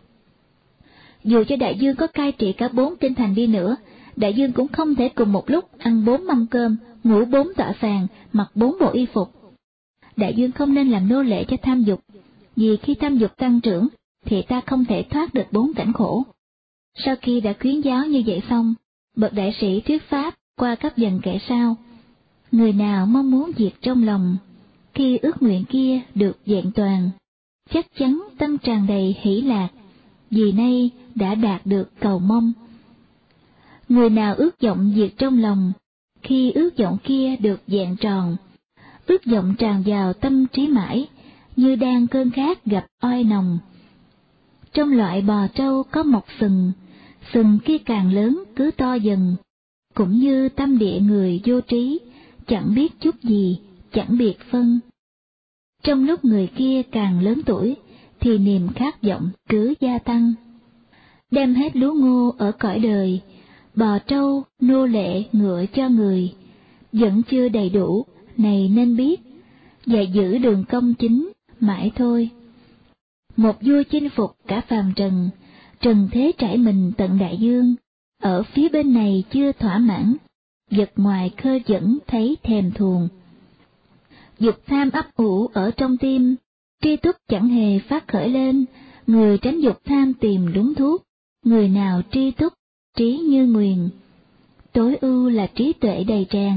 Speaker 2: Dù cho đại dương có cai trị cả 4 kinh thành đi nữa, đại dương cũng không thể cùng một lúc ăn 4 mâm cơm, ngủ 4 tọa sàn, mặc 4 bộ y phục. Đại dương không nên làm nô lệ cho tham dục, vì khi tham dục tăng trưởng, thì ta không thể thoát được 4 cảnh khổ. Sau khi đã khuyến giáo như vậy xong, bậc đại sĩ thuyết pháp qua các dần kể sau: người nào mong muốn diệt trong lòng, khi ước nguyện kia được vẹn toàn, chắc chắn tâm tràn đầy hỷ lạc, vì nay đã đạt được cầu mong. Người nào ước vọng diệt trong lòng, khi ước vọng kia được vẹn tròn, ước vọng tràn vào tâm trí mãi, như đang cơn khát gặp oi nồng. Trong loại bò trâu có mọc sừng, sừng kia càng lớn cứ to dần, cũng như tâm địa người vô trí, chẳng biết chút gì, chẳng biệt phân. Trong lúc người kia càng lớn tuổi, thì niềm khát vọng cứ gia tăng. Đem hết lúa ngô ở cõi đời, bò trâu, nô lệ, ngựa cho người, vẫn chưa đầy đủ, này nên biết, và giữ đường công chính, mãi thôi. Một vua chinh phục cả phàm trần, trần thế trải mình tận đại dương, ở phía bên này chưa thỏa mãn, vật ngoài khơi dẫn thấy thèm thuồng. Dục tham ấp ủ ở trong tim, tri túc chẳng hề phát khởi lên, người tránh dục tham tìm đúng thuốc, người nào tri túc, trí như nguyền. Tối ưu là trí tuệ đầy tràn,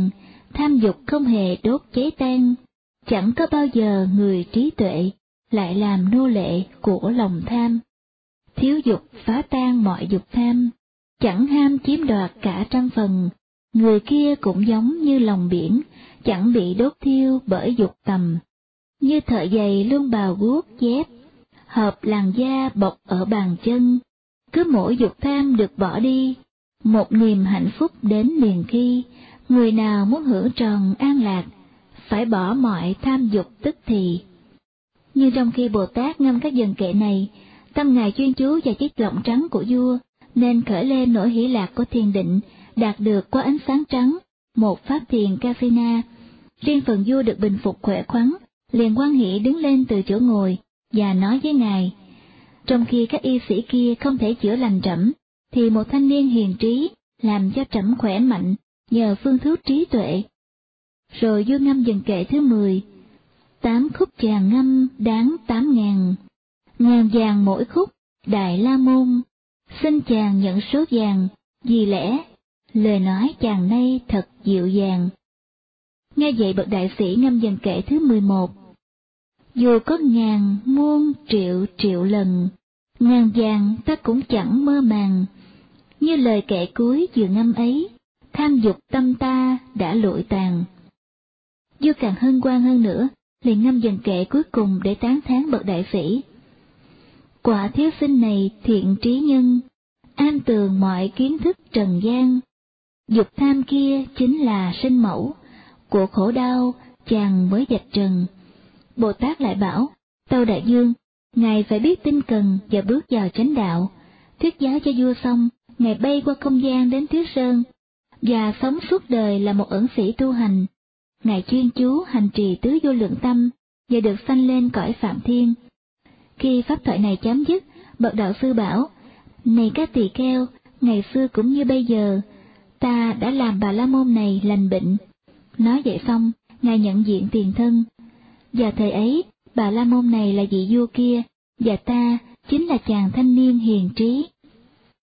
Speaker 2: tham dục không hề đốt cháy tan, chẳng có bao giờ người trí tuệ lại làm nô lệ của lòng tham. Thiếu dục phá tan mọi dục tham, chẳng ham chiếm đoạt cả trăm phần, người kia cũng giống như lòng biển, chẳng bị đốt thiêu bởi dục tầm. Như thợ giày luôn bào guốc dép, hợp làn da bọc ở bàn chân, cứ mỗi dục tham được bỏ đi, một niềm hạnh phúc đến liền khi. Người nào muốn hưởng tròn an lạc, phải bỏ mọi tham dục tức thì. Như trong khi Bồ Tát ngâm các dần kệ này, tâm ngài chuyên chú vào chiếc lọng trắng của vua, nên khởi lên nỗi hỷ lạc của thiền định, đạt được qua ánh sáng trắng, một pháp thiền Kapina. Riêng phần vua được bình phục khỏe khoắn, liền hoan hỷ đứng lên từ chỗ ngồi và nói với ngài. Trong khi các y sĩ kia không thể chữa lành trẫm, thì một thanh niên hiền trí làm cho trẫm khỏe mạnh nhờ phương thuốc trí tuệ. Rồi vua ngâm dần kệ thứ 10. 8 khúc chàng ngâm đáng 8.000, ngàn vàng mỗi khúc, Đại La Môn, xin chàng nhận số vàng, vì lẽ lời nói chàng nay thật dịu dàng. Nghe vậy bậc đại sĩ ngâm dần kệ thứ 11. Dù có ngàn muôn triệu triệu lần, ngàn vàng ta cũng chẳng mơ màng, như lời kệ cuối vừa ngâm ấy, tham dục tâm ta đã lụi tàn. Vua càng hân hoan hơn nữa, liền ngâm dần kệ cuối cùng để tán thán bậc đại sĩ. Quả thiếu sinh này thiện trí nhân, an tường mọi kiến thức trần gian, dục tham kia chính là sinh mẫu, của khổ đau chàng mới vạch trần. Bồ Tát lại bảo, Tâu Đại Dương, ngài phải biết tinh cần và bước vào chánh đạo. Thuyết giáo cho vua xong, ngài bay qua không gian đến Tuyết Sơn, và sống suốt đời là một ẩn sĩ tu hành. Ngài chuyên chú hành trì tứ vô lượng tâm, và được sanh lên cõi Phạm Thiên. Khi pháp thoại này chấm dứt, bậc đạo sư bảo, này các tỳ kheo, ngày xưa cũng như bây giờ, ta đã làm Bà La Môn này lành bệnh. Nói vậy xong, ngài nhận diện tiền thân. Và thời ấy, Bà La Môn này là vị vua kia, và ta chính là chàng thanh niên hiền trí.